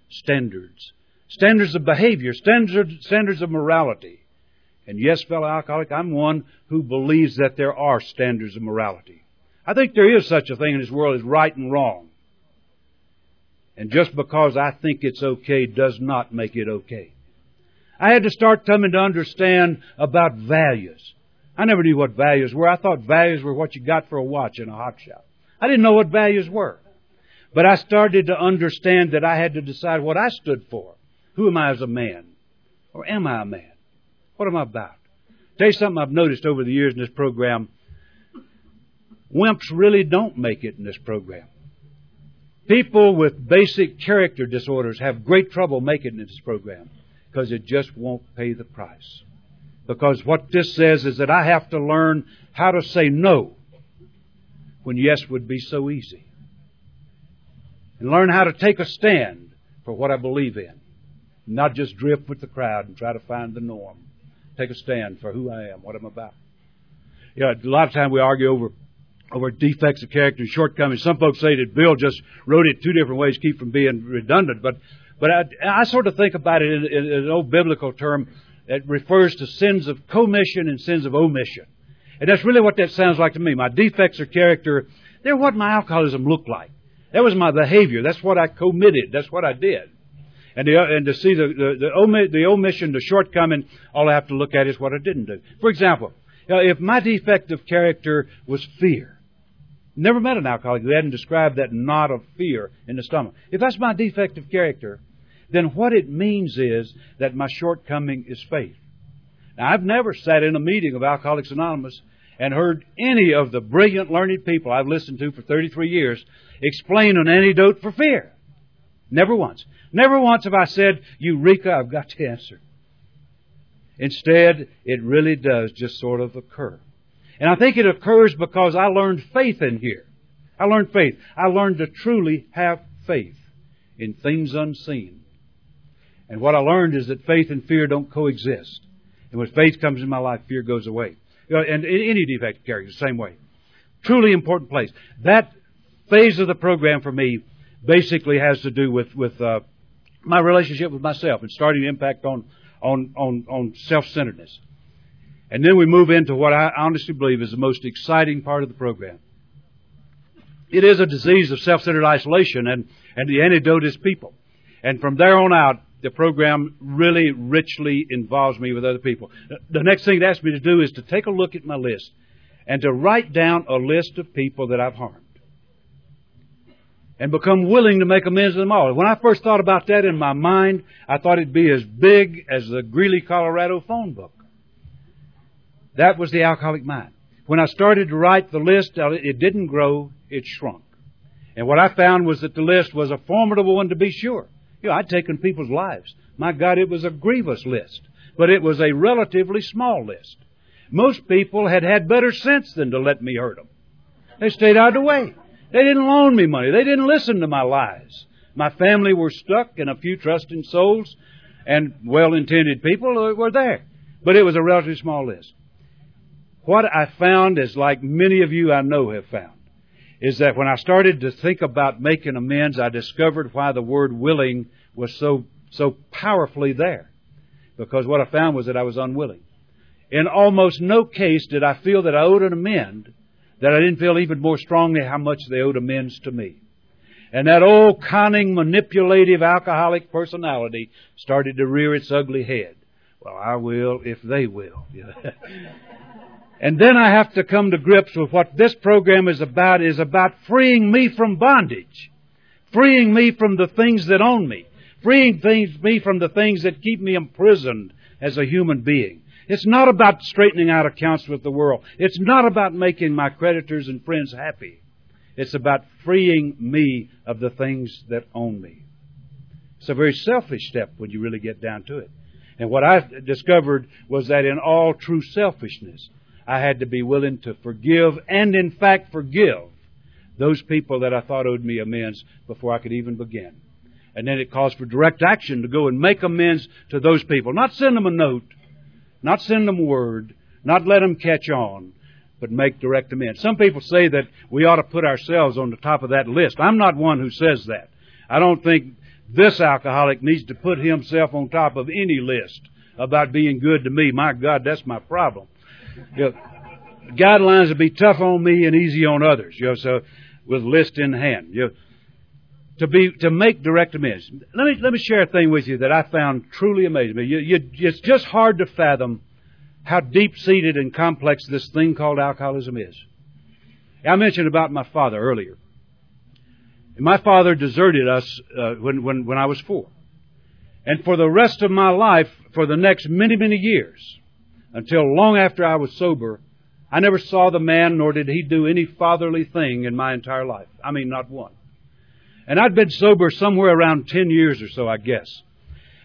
of behavior, standards of morality. And yes, fellow alcoholic, I'm one who believes that there are standards of morality. I think there is such a thing in this world as right and wrong. And just because I think it's okay does not make it okay. I had to start coming to understand about values. I never knew what values were. I thought values were what you got for a watch in a hot shop. I didn't know what values were. But I started to understand that I had to decide what I stood for. Who am I as a man? Or am I a man? What am I about? Tell you something I've noticed over the years in this program. Wimps really don't make it in this program. People with basic character disorders have great trouble making it in this program. because it just won't pay the price. Because what this says is that I have to learn how to say no when yes would be so easy. And learn how to take a stand for what I believe in. Not just drift with the crowd and try to find the norm. Take a stand for who I am, what I'm about. You know, a lot of times we argue over defects of character and shortcomings. Some folks say that Bill just wrote it two different ways to keep from being redundant. But I sort of think about it in an old biblical term that refers to sins of commission and sins of omission. And that's really what that sounds like to me. My defects of character, they're what my alcoholism looked like. That was my behavior. That's what I committed. That's what I did. And to see the omission, the shortcoming, all I have to look at is what I didn't do. For example, if my defect of character was fear, never met an alcoholic who hadn't described that knot of fear in the stomach. If that's my defect of character, then what it means is that my shortcoming is faith. Now, I've never sat in a meeting of Alcoholics Anonymous and heard any of the brilliant, learned people I've listened to for 33 years explain an antidote for fear. Never once. Never once have I said, Eureka, I've got the answer. Instead, it really does just sort of occur. And I think it occurs because I learned faith in here. I learned faith. I learned to truly have faith in things unseen. And what I learned is that faith and fear don't coexist. And when faith comes in my life, fear goes away. And any defect of character, the same way. Truly important place. That phase of the program for me basically has to do with my relationship with myself and starting to impact on self-centeredness. And then we move into what I honestly believe is the most exciting part of the program. It is a disease of self-centered isolation, and the antidote is people. And from there on out, the program really richly involves me with other people. The next thing it asks me to do is to take a look at my list and to write down a list of people that I've harmed and become willing to make amends with them all. When I first thought about that in my mind, I thought it'd be as big as the Greeley, Colorado phone book. That was the alcoholic mind. When I started to write the list, it didn't grow, it shrunk. And what I found was that the list was a formidable one to be sure. You know, I'd taken people's lives. My God, it was a grievous list. But it was a relatively small list. Most people had had better sense than to let me hurt them. They stayed out of the way. They didn't loan me money. They didn't listen to my lies. My family were stuck, and a few trusting souls and well-intended people were there. But it was a relatively small list. What I found is, like many of you I know have found, is that when I started to think about making amends, I discovered why the word willing was so powerfully there. Because what I found was that I was unwilling. In almost no case did I feel that I owed an amend, that I didn't feel even more strongly how much they owed amends to me. And that old conning, manipulative, alcoholic personality started to rear its ugly head. Well, I will if they will. And then I have to come to grips with what this program is about freeing me from bondage, freeing me from the things that own me, freeing me from the things that keep me imprisoned as a human being. It's not about straightening out accounts with the world. It's not about making my creditors and friends happy. It's about freeing me of the things that own me. It's a very selfish step when you really get down to it. And what I discovered was that in all true selfishness, I had to be willing to forgive and, in fact, forgive those people that I thought owed me amends before I could even begin. And then it calls for direct action to go and make amends to those people. Not send them a note, not send them word, not let them catch on, but make direct amends. Some people say that we ought to put ourselves on the top of that list. I'm not one who says that. I don't think this alcoholic needs to put himself on top of any list about being good to me. My God, that's my problem. You know, guidelines would be tough on me and easy on others. You know, so with list in hand, you know, to make direct amends. Let me share a thing with you that I found truly amazing. It's just hard to fathom how deep-seated and complex this thing called alcoholism is. I mentioned about my father earlier. My father deserted us when I was 4, and for the rest of my life, for the next many, many years, until long after I was sober, I never saw the man, nor did he do any fatherly thing in my entire life. I mean, not one. And I'd been sober somewhere around 10 years or so, I guess.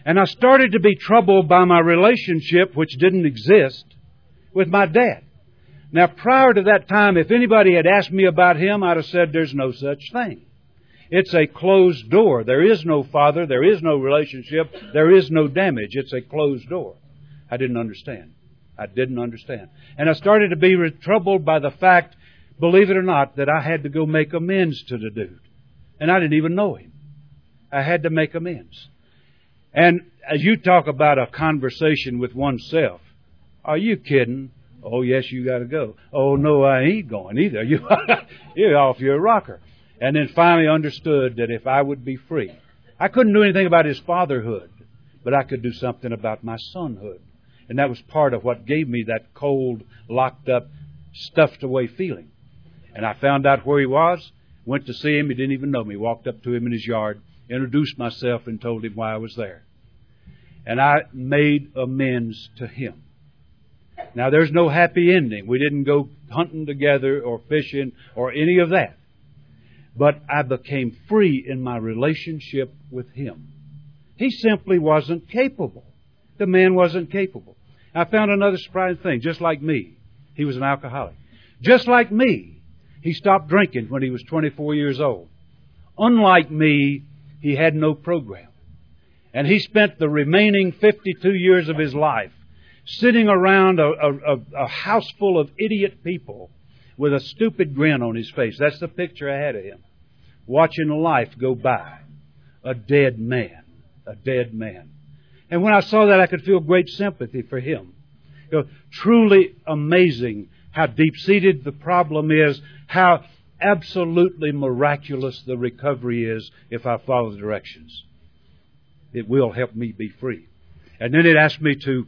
And I started to be troubled by my relationship, which didn't exist, with my dad. Now, prior to that time, if anybody had asked me about him, I'd have said there's no such thing. It's a closed door. There is no father. There is no relationship. There is no damage. It's a closed door. I didn't understand. I didn't understand. And I started to be troubled by the fact, believe it or not, that I had to go make amends to the dude. And I didn't even know him. I had to make amends. And as you talk about a conversation with oneself, are you kidding? Oh, yes, you got to go. Oh, no, I ain't going either. You're off your rocker. And then finally understood that if I would be free, I couldn't do anything about his fatherhood, but I could do something about my sonhood. And that was part of what gave me that cold, locked up, stuffed away feeling. And I found out where he was, went to see him. He didn't even know me. Walked up to him in his yard, introduced myself, and told him why I was there. And I made amends to him. Now, there's no happy ending. We didn't go hunting together or fishing or any of that. But I became free in my relationship with him. He simply wasn't capable. The man wasn't capable. I found another surprising thing. Just like me, he was an alcoholic. Just like me, he stopped drinking when he was 24 years old. Unlike me, he had no program. And he spent the remaining 52 years of his life sitting around a house full of idiot people with a stupid grin on his face. That's the picture I had of him. Watching life go by. A dead man. A dead man. And when I saw that, I could feel great sympathy for him. Truly amazing how deep-seated the problem is, how absolutely miraculous the recovery is if I follow the directions. It will help me be free. And then it asked me to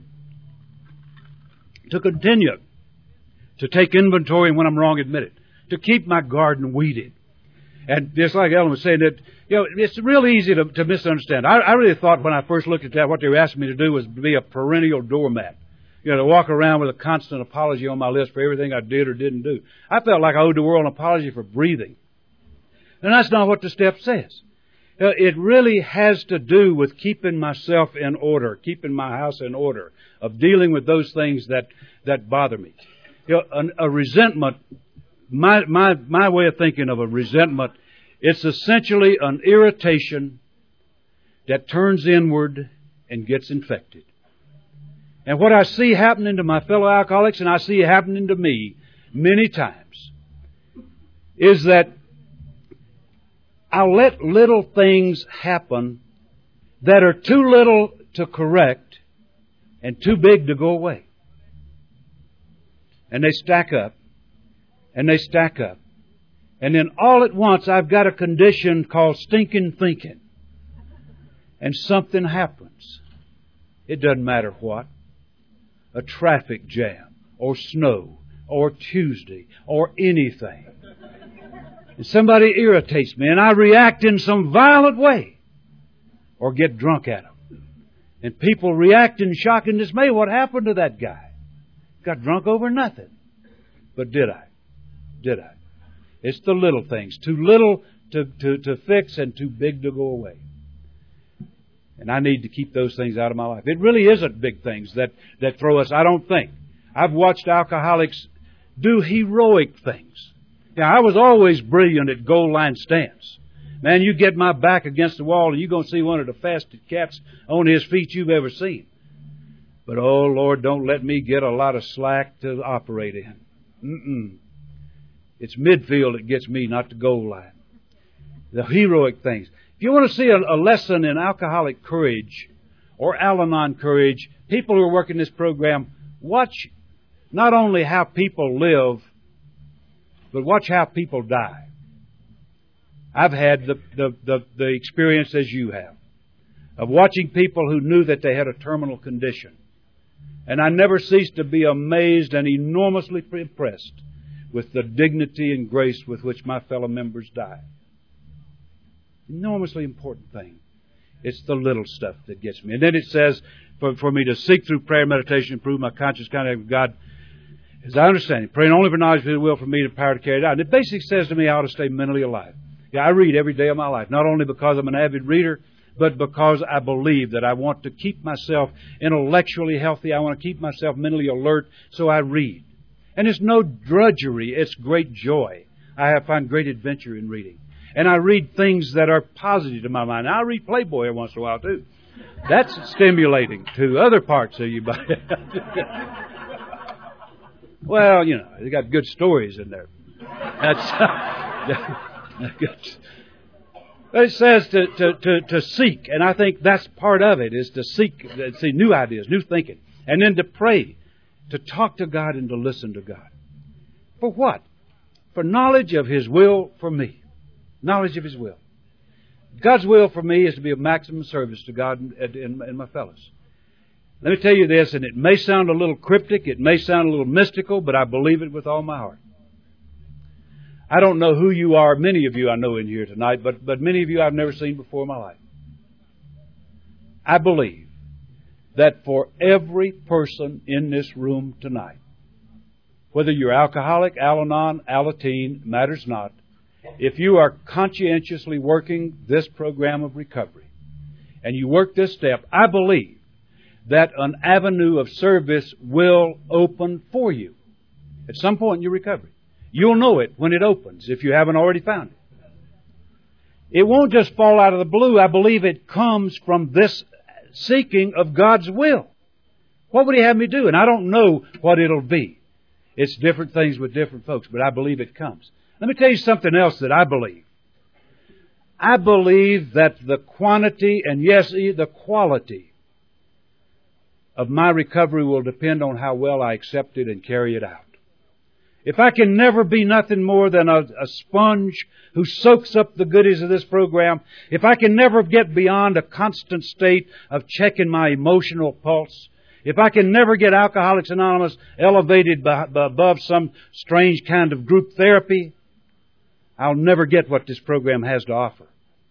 continue, to take inventory, and when I'm wrong, admit it, to keep my garden weeded. And just like Ellen was saying, that it's real easy to misunderstand. I really thought when I first looked at that, what they were asking me to do was to be a perennial doormat. To walk around with a constant apology on my list for everything I did or didn't do. I felt like I owed the world an apology for breathing. And that's not what the step says. It really has to do with keeping myself in order, keeping my house in order, of dealing with those things that bother me. A resentment, my way of thinking of a resentment, it's essentially an irritation that turns inward and gets infected. And what I see happening to my fellow alcoholics, and I see happening to me many times, is that I'll let little things happen that are too little to correct and too big to go away. And they stack up, and they stack up. And then all at once I've got a condition called stinking thinking. And something happens. It doesn't matter what. A traffic jam, or snow, or Tuesday, or anything. And somebody irritates me, and I react in some violent way, or get drunk at them. And people react in shock and dismay. What happened to that guy? Got drunk over nothing. But did I? Did I? It's the little things. Too little to fix and too big to go away. And I need to keep those things out of my life. It really isn't big things that throw us, I don't think. I've watched alcoholics do heroic things. Now, I was always brilliant at goal line stance. Man, you get my back against the wall and you're going to see one of the fastest cats on his feet you've ever seen. But, oh, Lord, don't let me get a lot of slack to operate in. It's midfield that gets me, not the goal line. The heroic things. If you want to see a lesson in alcoholic courage or Al-Anon courage, people who are working this program, watch not only how people live, but watch how people die. I've had the experience as you have of watching people who knew that they had a terminal condition. And I never ceased to be amazed and enormously impressed with the dignity and grace with which my fellow members die. Enormously important thing. It's the little stuff that gets me. And then it says, for me to seek through prayer and meditation, improve my conscious contact with God, as I understand it, praying only for knowledge of His will for me to power to carry it out. And it basically says to me I ought to stay mentally alive. Yeah, I read every day of my life, not only because I'm an avid reader, but because I believe that I want to keep myself intellectually healthy. I want to keep myself mentally alert, so I read. And it's no drudgery, it's great joy. I find great adventure in reading. And I read things that are positive to my mind. I read Playboy every once in a while, too. That's stimulating to other parts of you. Well, you know, they got good stories in there. That's good. But it says to seek, and I think that's part of it, is to seek, see new ideas, new thinking, and then to pray, to talk to God and to listen to God. For what? For knowledge of His will for me. Knowledge of His will. God's will for me is to be of maximum service to God and my fellows. Let me tell you this, and it may sound a little cryptic, it may sound a little mystical, but I believe it with all my heart. I don't know who you are. Many of you I know in here tonight, but many of you I've never seen before in my life. I believe that for every person in this room tonight, whether you're alcoholic, Al-Anon, Alateen, matters not, if you are conscientiously working this program of recovery, and you work this step, I believe that an avenue of service will open for you at some point in your recovery. You'll know it when it opens, if you haven't already found it. It won't just fall out of the blue. I believe it comes from this seeking of God's will. What would He have me do? And I don't know what it'll be. It's different things with different folks, but I believe it comes. Let me tell you something else that I believe. I believe that the quantity, and yes, the quality of my recovery will depend on how well I accept it and carry it out. If I can never be nothing more than a sponge who soaks up the goodies of this program, if I can never get beyond a constant state of checking my emotional pulse, if I can never get Alcoholics Anonymous elevated above some strange kind of group therapy, I'll never get what this program has to offer.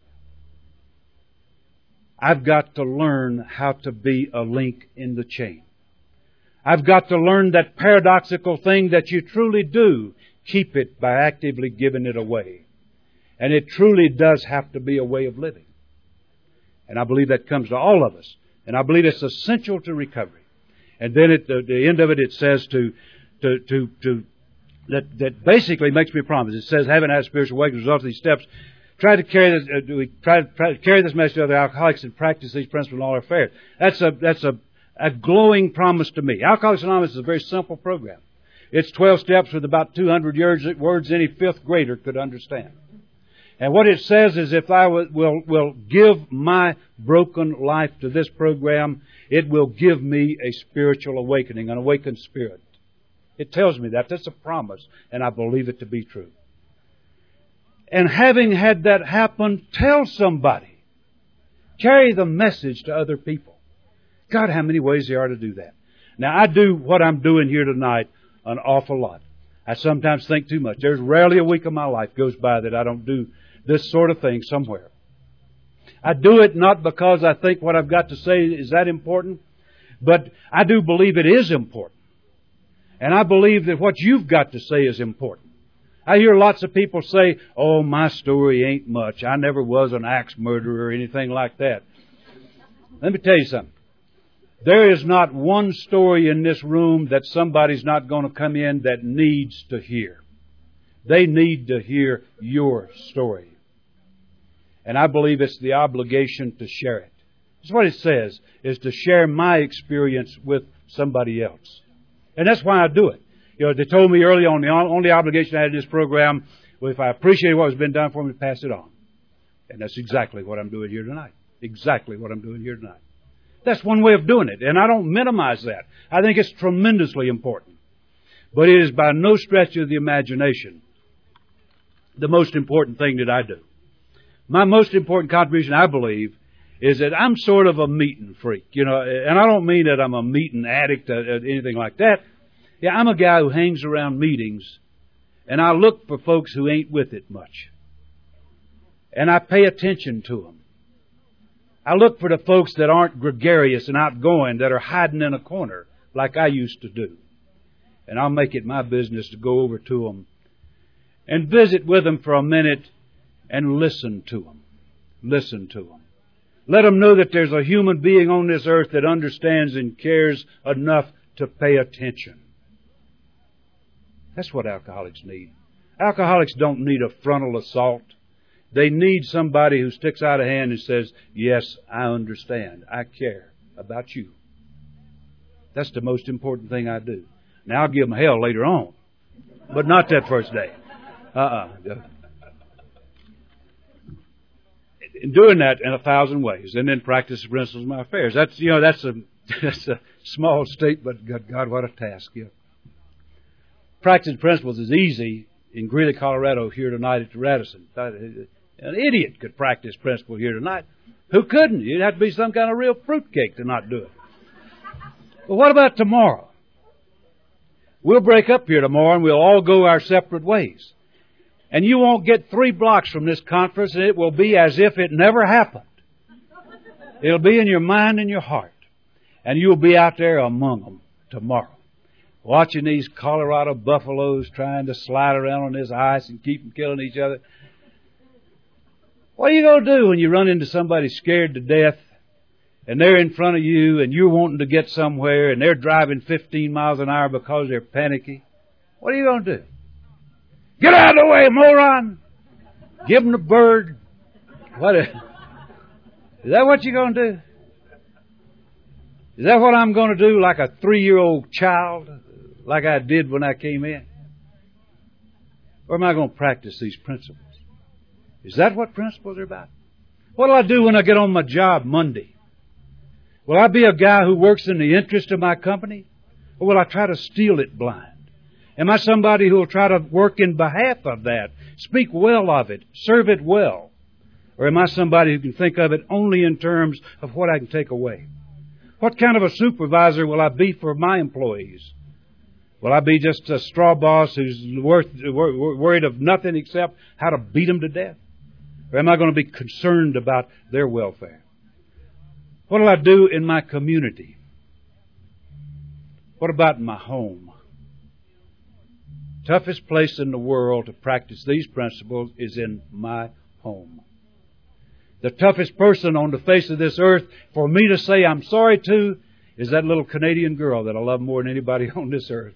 I've got to learn how to be a link in the chain. I've got to learn that paradoxical thing that you truly do keep it by actively giving it away. And it truly does have to be a way of living. And I believe that comes to all of us. And I believe it's essential to recovery. And then at the end of it, it says that basically makes me promise. It says, having had spiritual awakening as a result of these steps, try to carry this message to other alcoholics and practice these principles in all our affairs. That's a glowing promise to me. Alcoholics Anonymous is a very simple program. It's 12 steps with about 200 words any fifth grader could understand. And what it says is, if I will give my broken life to this program, it will give me a spiritual awakening, an awakened spirit. It tells me that. That's a promise, and I believe it to be true. And having had that happen, tell somebody. Carry the message to other people. God, how many ways there are to do that. Now, I do what I'm doing here tonight an awful lot. I sometimes think too much. There's rarely a week of my life goes by that I don't do this sort of thing somewhere. I do it not because I think what I've got to say is that important, but I do believe it is important. And I believe that what you've got to say is important. I hear lots of people say, oh, my story ain't much. I never was an axe murderer or anything like that. Let me tell you something. There is not one story in this room that somebody's not going to come in that needs to hear. They need to hear your story. And I believe it's the obligation to share it. That's what it says, is to share my experience with somebody else. And that's why I do it. You know, they told me early on, the only obligation I had in this program was if I appreciated what was been done for me, to pass it on. And that's exactly what I'm doing here tonight. Exactly what I'm doing here tonight. That's one way of doing it, and I don't minimize that. I think it's tremendously important. But it is by no stretch of the imagination the most important thing that I do. My most important contribution, I believe, is that I'm sort of a meeting freak. You know, and I don't mean that I'm a meeting addict or anything like that. Yeah, I'm a guy who hangs around meetings, and I look for folks who ain't with it much. And I pay attention to them. I look for the folks that aren't gregarious and outgoing, that are hiding in a corner like I used to do. And I'll make it my business to go over to them and visit with them for a minute and listen to them. Listen to them. Let them know that there's a human being on this earth that understands and cares enough to pay attention. That's what alcoholics need. Alcoholics don't need a frontal assault. They need somebody who sticks out a hand and says, yes, I understand. I care about you. That's the most important thing I do. Now, I'll give them hell later on, but not that first day. Doing that in 1,000 ways, and then practice the principles of my affairs. That's a small statement. God, what a task! Yeah. Practice principles is easy in Greeley, Colorado, here tonight at the Radisson. An idiot could practice principle here tonight. Who couldn't? You'd have to be some kind of real fruitcake to not do it. But what about tomorrow? We'll break up here tomorrow and we'll all go our separate ways. And you won't get 3 blocks from this conference, and it will be as if it never happened. It'll be in your mind and your heart. And you'll be out there among them tomorrow, watching these Colorado buffaloes trying to slide around on this ice and keep them killing each other. What are you going to do when you run into somebody scared to death, and they're in front of you, and you're wanting to get somewhere, and they're driving 15 miles an hour because they're panicky? What are you going to do? Get out of the way, moron! Give them the bird. Is that what you're going to do? Is that what I'm going to do, like a 3-year-old child, like I did when I came in? Or am I going to practice these principles? Is that what principles are about? What will I do when I get on my job Monday? Will I be a guy who works in the interest of my company? Or will I try to steal it blind? Am I somebody who will try to work in behalf of that, speak well of it, serve it well? Or am I somebody who can think of it only in terms of what I can take away? What kind of a supervisor will I be for my employees? Will I be just a straw boss who's worried of nothing except how to beat them to death? Or am I going to be concerned about their welfare? What will I do in my community? What about in my home? Toughest place in the world to practice these principles is in my home. The toughest person on the face of this earth for me to say I'm sorry to is that little Canadian girl that I love more than anybody on this earth.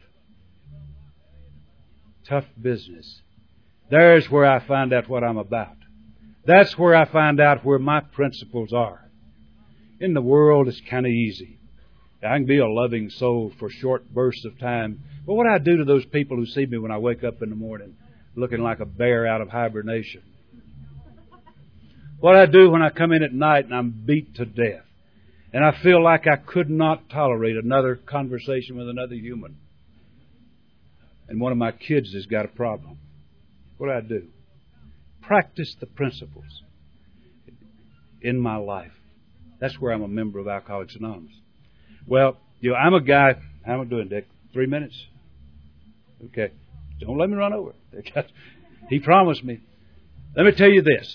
Tough business. There's where I find out what I'm about. That's where I find out where my principles are. In the world, it's kind of easy. I can be a loving soul for short bursts of time. But what do I do to those people who see me when I wake up in the morning looking like a bear out of hibernation? What do I do when I come in at night and I'm beat to death and I feel like I could not tolerate another conversation with another human, and one of my kids has got a problem? What do I do? Practice the principles in my life. That's where I'm a member of Alcoholics Anonymous. Well, I'm a guy. How am I doing, Dick? 3 minutes? Okay. Don't let me run over. He promised me. Let me tell you this.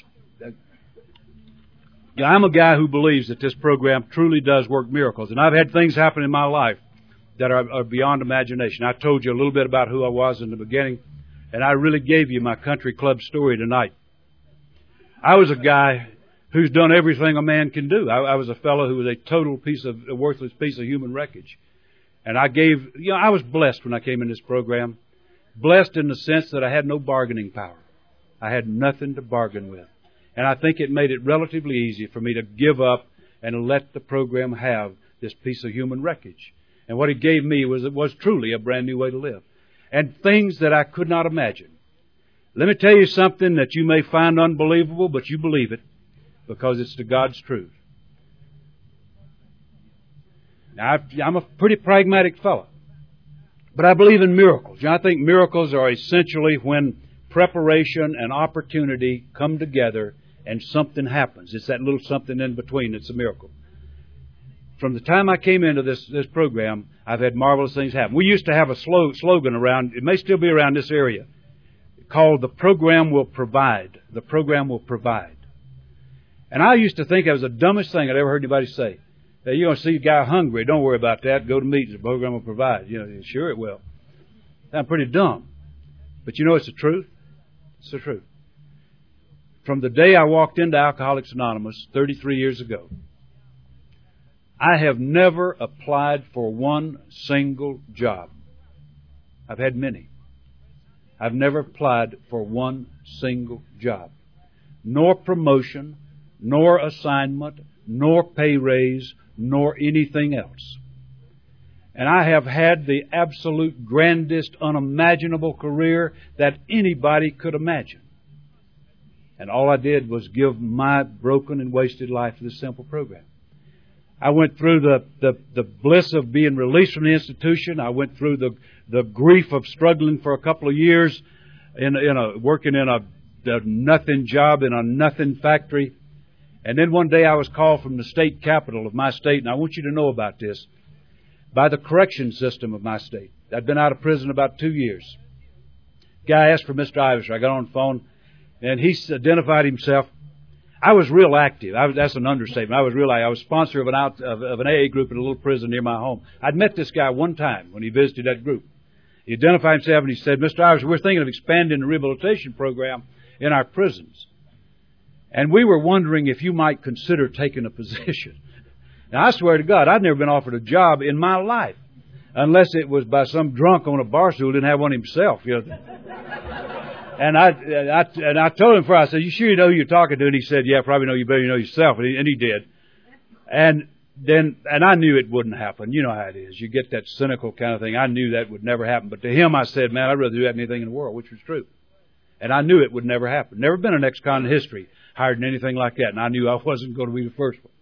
I'm a guy who believes that this program truly does work miracles. And I've had things happen in my life that are beyond imagination. I told you a little bit about who I was in the beginning, and I really gave you my country club story tonight. I was a guy who's done everything a man can do. I was a fellow who was a worthless piece of human wreckage. And I was blessed when I came in this program. Blessed in the sense that I had no bargaining power. I had nothing to bargain with. And I think it made it relatively easy for me to give up and let the program have this piece of human wreckage. And what it gave me was truly a brand new way to live. And things that I could not imagine. Let me tell you something that you may find unbelievable, but you believe it because it's the God's truth. Now, I'm a pretty pragmatic fellow, but I believe in miracles. I think miracles are essentially when preparation and opportunity come together and something happens. It's that little something in between that's a miracle. From the time I came into this program, I've had marvelous things happen. We used to have a slogan around, it may still be around this area, called "The Program Will Provide." The program will provide. And I used to think that was the dumbest thing I'd ever heard anybody say. Hey, you're going to see a guy hungry. Don't worry about that. Go to meetings. The program will provide. Sure it will. I'm pretty dumb. But it's the truth. It's the truth. from the day I walked into Alcoholics Anonymous 33 years ago, I have never applied for one single job. I've had many. I've never applied for one single job. Nor promotion, nor assignment, nor pay raise, nor anything else. And I have had the absolute grandest, unimaginable career that anybody could imagine. And all I did was give my broken and wasted life to this simple program. I went through the bliss of being released from the institution. I went through the grief of struggling for a couple of years working in a nothing job in a nothing factory. And then one day I was called from the state capital of my state, and I want you to know about this, by the correction system of my state. I'd been out of prison about 2 years. Guy asked for Mr. Iverson. I got on the phone, and he identified himself. I was real active. That's an understatement. I was sponsor of an AA group in a little prison near my home. I'd met this guy one time when he visited that group. He identified himself and he said, Mr. Iverson, we're thinking of expanding the rehabilitation program in our prisons. And we were wondering if you might consider taking a position. Now, I swear to God, I'd never been offered a job in my life, unless it was by some drunk on a bar stool who didn't have one himself. You know. And I told him I said, you sure you know who you're talking to? And he said, yeah, probably know you better you know yourself. And he did. And I knew it wouldn't happen. You know how it is. You get that cynical kind of thing. I knew that would never happen. But to him, I said, man, I'd rather do that than anything in the world, which was true. And I knew it would never happen. Never been an ex-con in history hired in anything like that. And I knew I wasn't going to be the first one.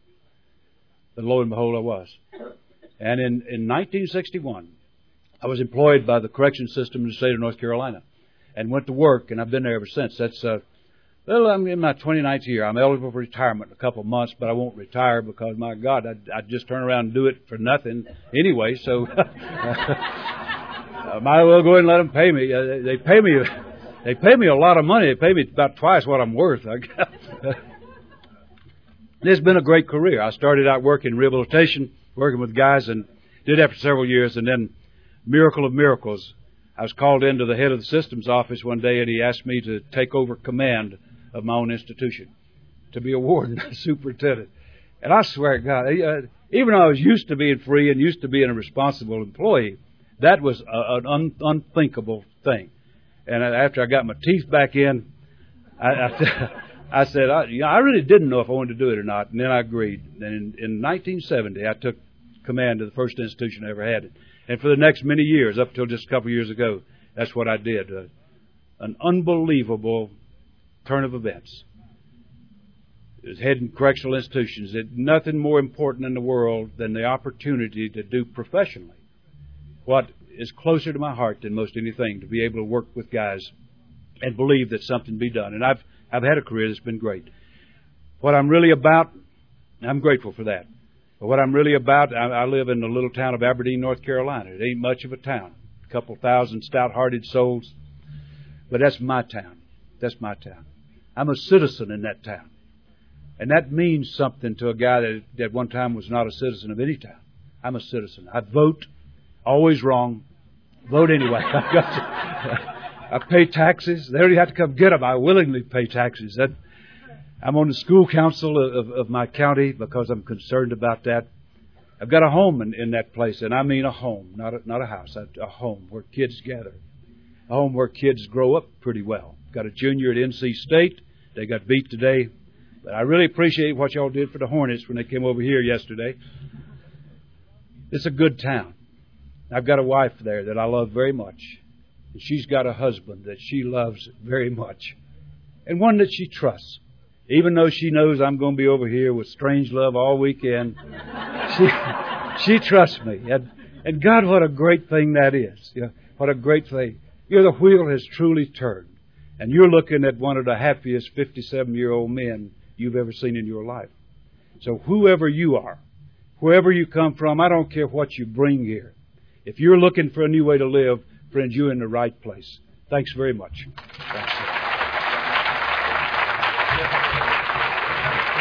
But lo and behold, I was. And in 1961, I was employed by the correction system in the state of North Carolina and went to work, and I've been there ever since. I'm in my 29th year. I'm eligible for retirement in a couple of months, but I won't retire because, my God, I'd just turn around and do it for nothing anyway, so I might as well go ahead and let them pay me. They pay me a lot of money. They pay me about twice what I'm worth. It's been a great career. I started out working in rehabilitation, working with guys, and did that for several years, and then miracle of miracles, I was called into the head of the systems office one day, and he asked me to take over command of my own institution, to be a warden, a superintendent. And I swear to God, even though I was used to being free and used to being a responsible employee, that was an unthinkable thing. And after I got my teeth back in, I said, I really didn't know if I wanted to do it or not. And then I agreed. And in 1970, I took command of the first institution I ever had. And for the next many years, up until just a couple of years ago, that's what I did. An unbelievable turn of events. It was heading correctional institutions. There's nothing more important in the world than the opportunity to do professionally what is closer to my heart than most anything, to be able to work with guys and believe that something be done. And I've had a career that's been great. What I'm really about, I'm grateful for that. But what I'm really about, I live in the little town of Aberdeen, North Carolina. It ain't much of a town. A couple thousand stout-hearted souls. But that's my town. That's my town. I'm a citizen in that town. And that means something to a guy that one time was not a citizen of any town. I'm a citizen. I vote. Always wrong. Vote anyway. I pay taxes. They don't have to come get them. I willingly pay taxes. I'm on the school council of my county because I'm concerned about that. I've got a home in that place, and I mean a home, not a house, a home where kids gather, a home where kids grow up pretty well. Got a junior at NC State. They got beat today, but I really appreciate what y'all did for the Hornets when they came over here yesterday. It's a good town. I've got a wife there that I love very much, and she's got a husband that she loves very much, and one that she trusts. Even though she knows I'm going to be over here with strange love all weekend, she trusts me. And God, what a great thing that is. You know, what a great thing. You know, the wheel has truly turned. And you're looking at one of the happiest 57-year-old men you've ever seen in your life. So whoever you are, wherever you come from, I don't care what you bring here. If you're looking for a new way to live, friends, you're in the right place. Thanks very much. Thanks.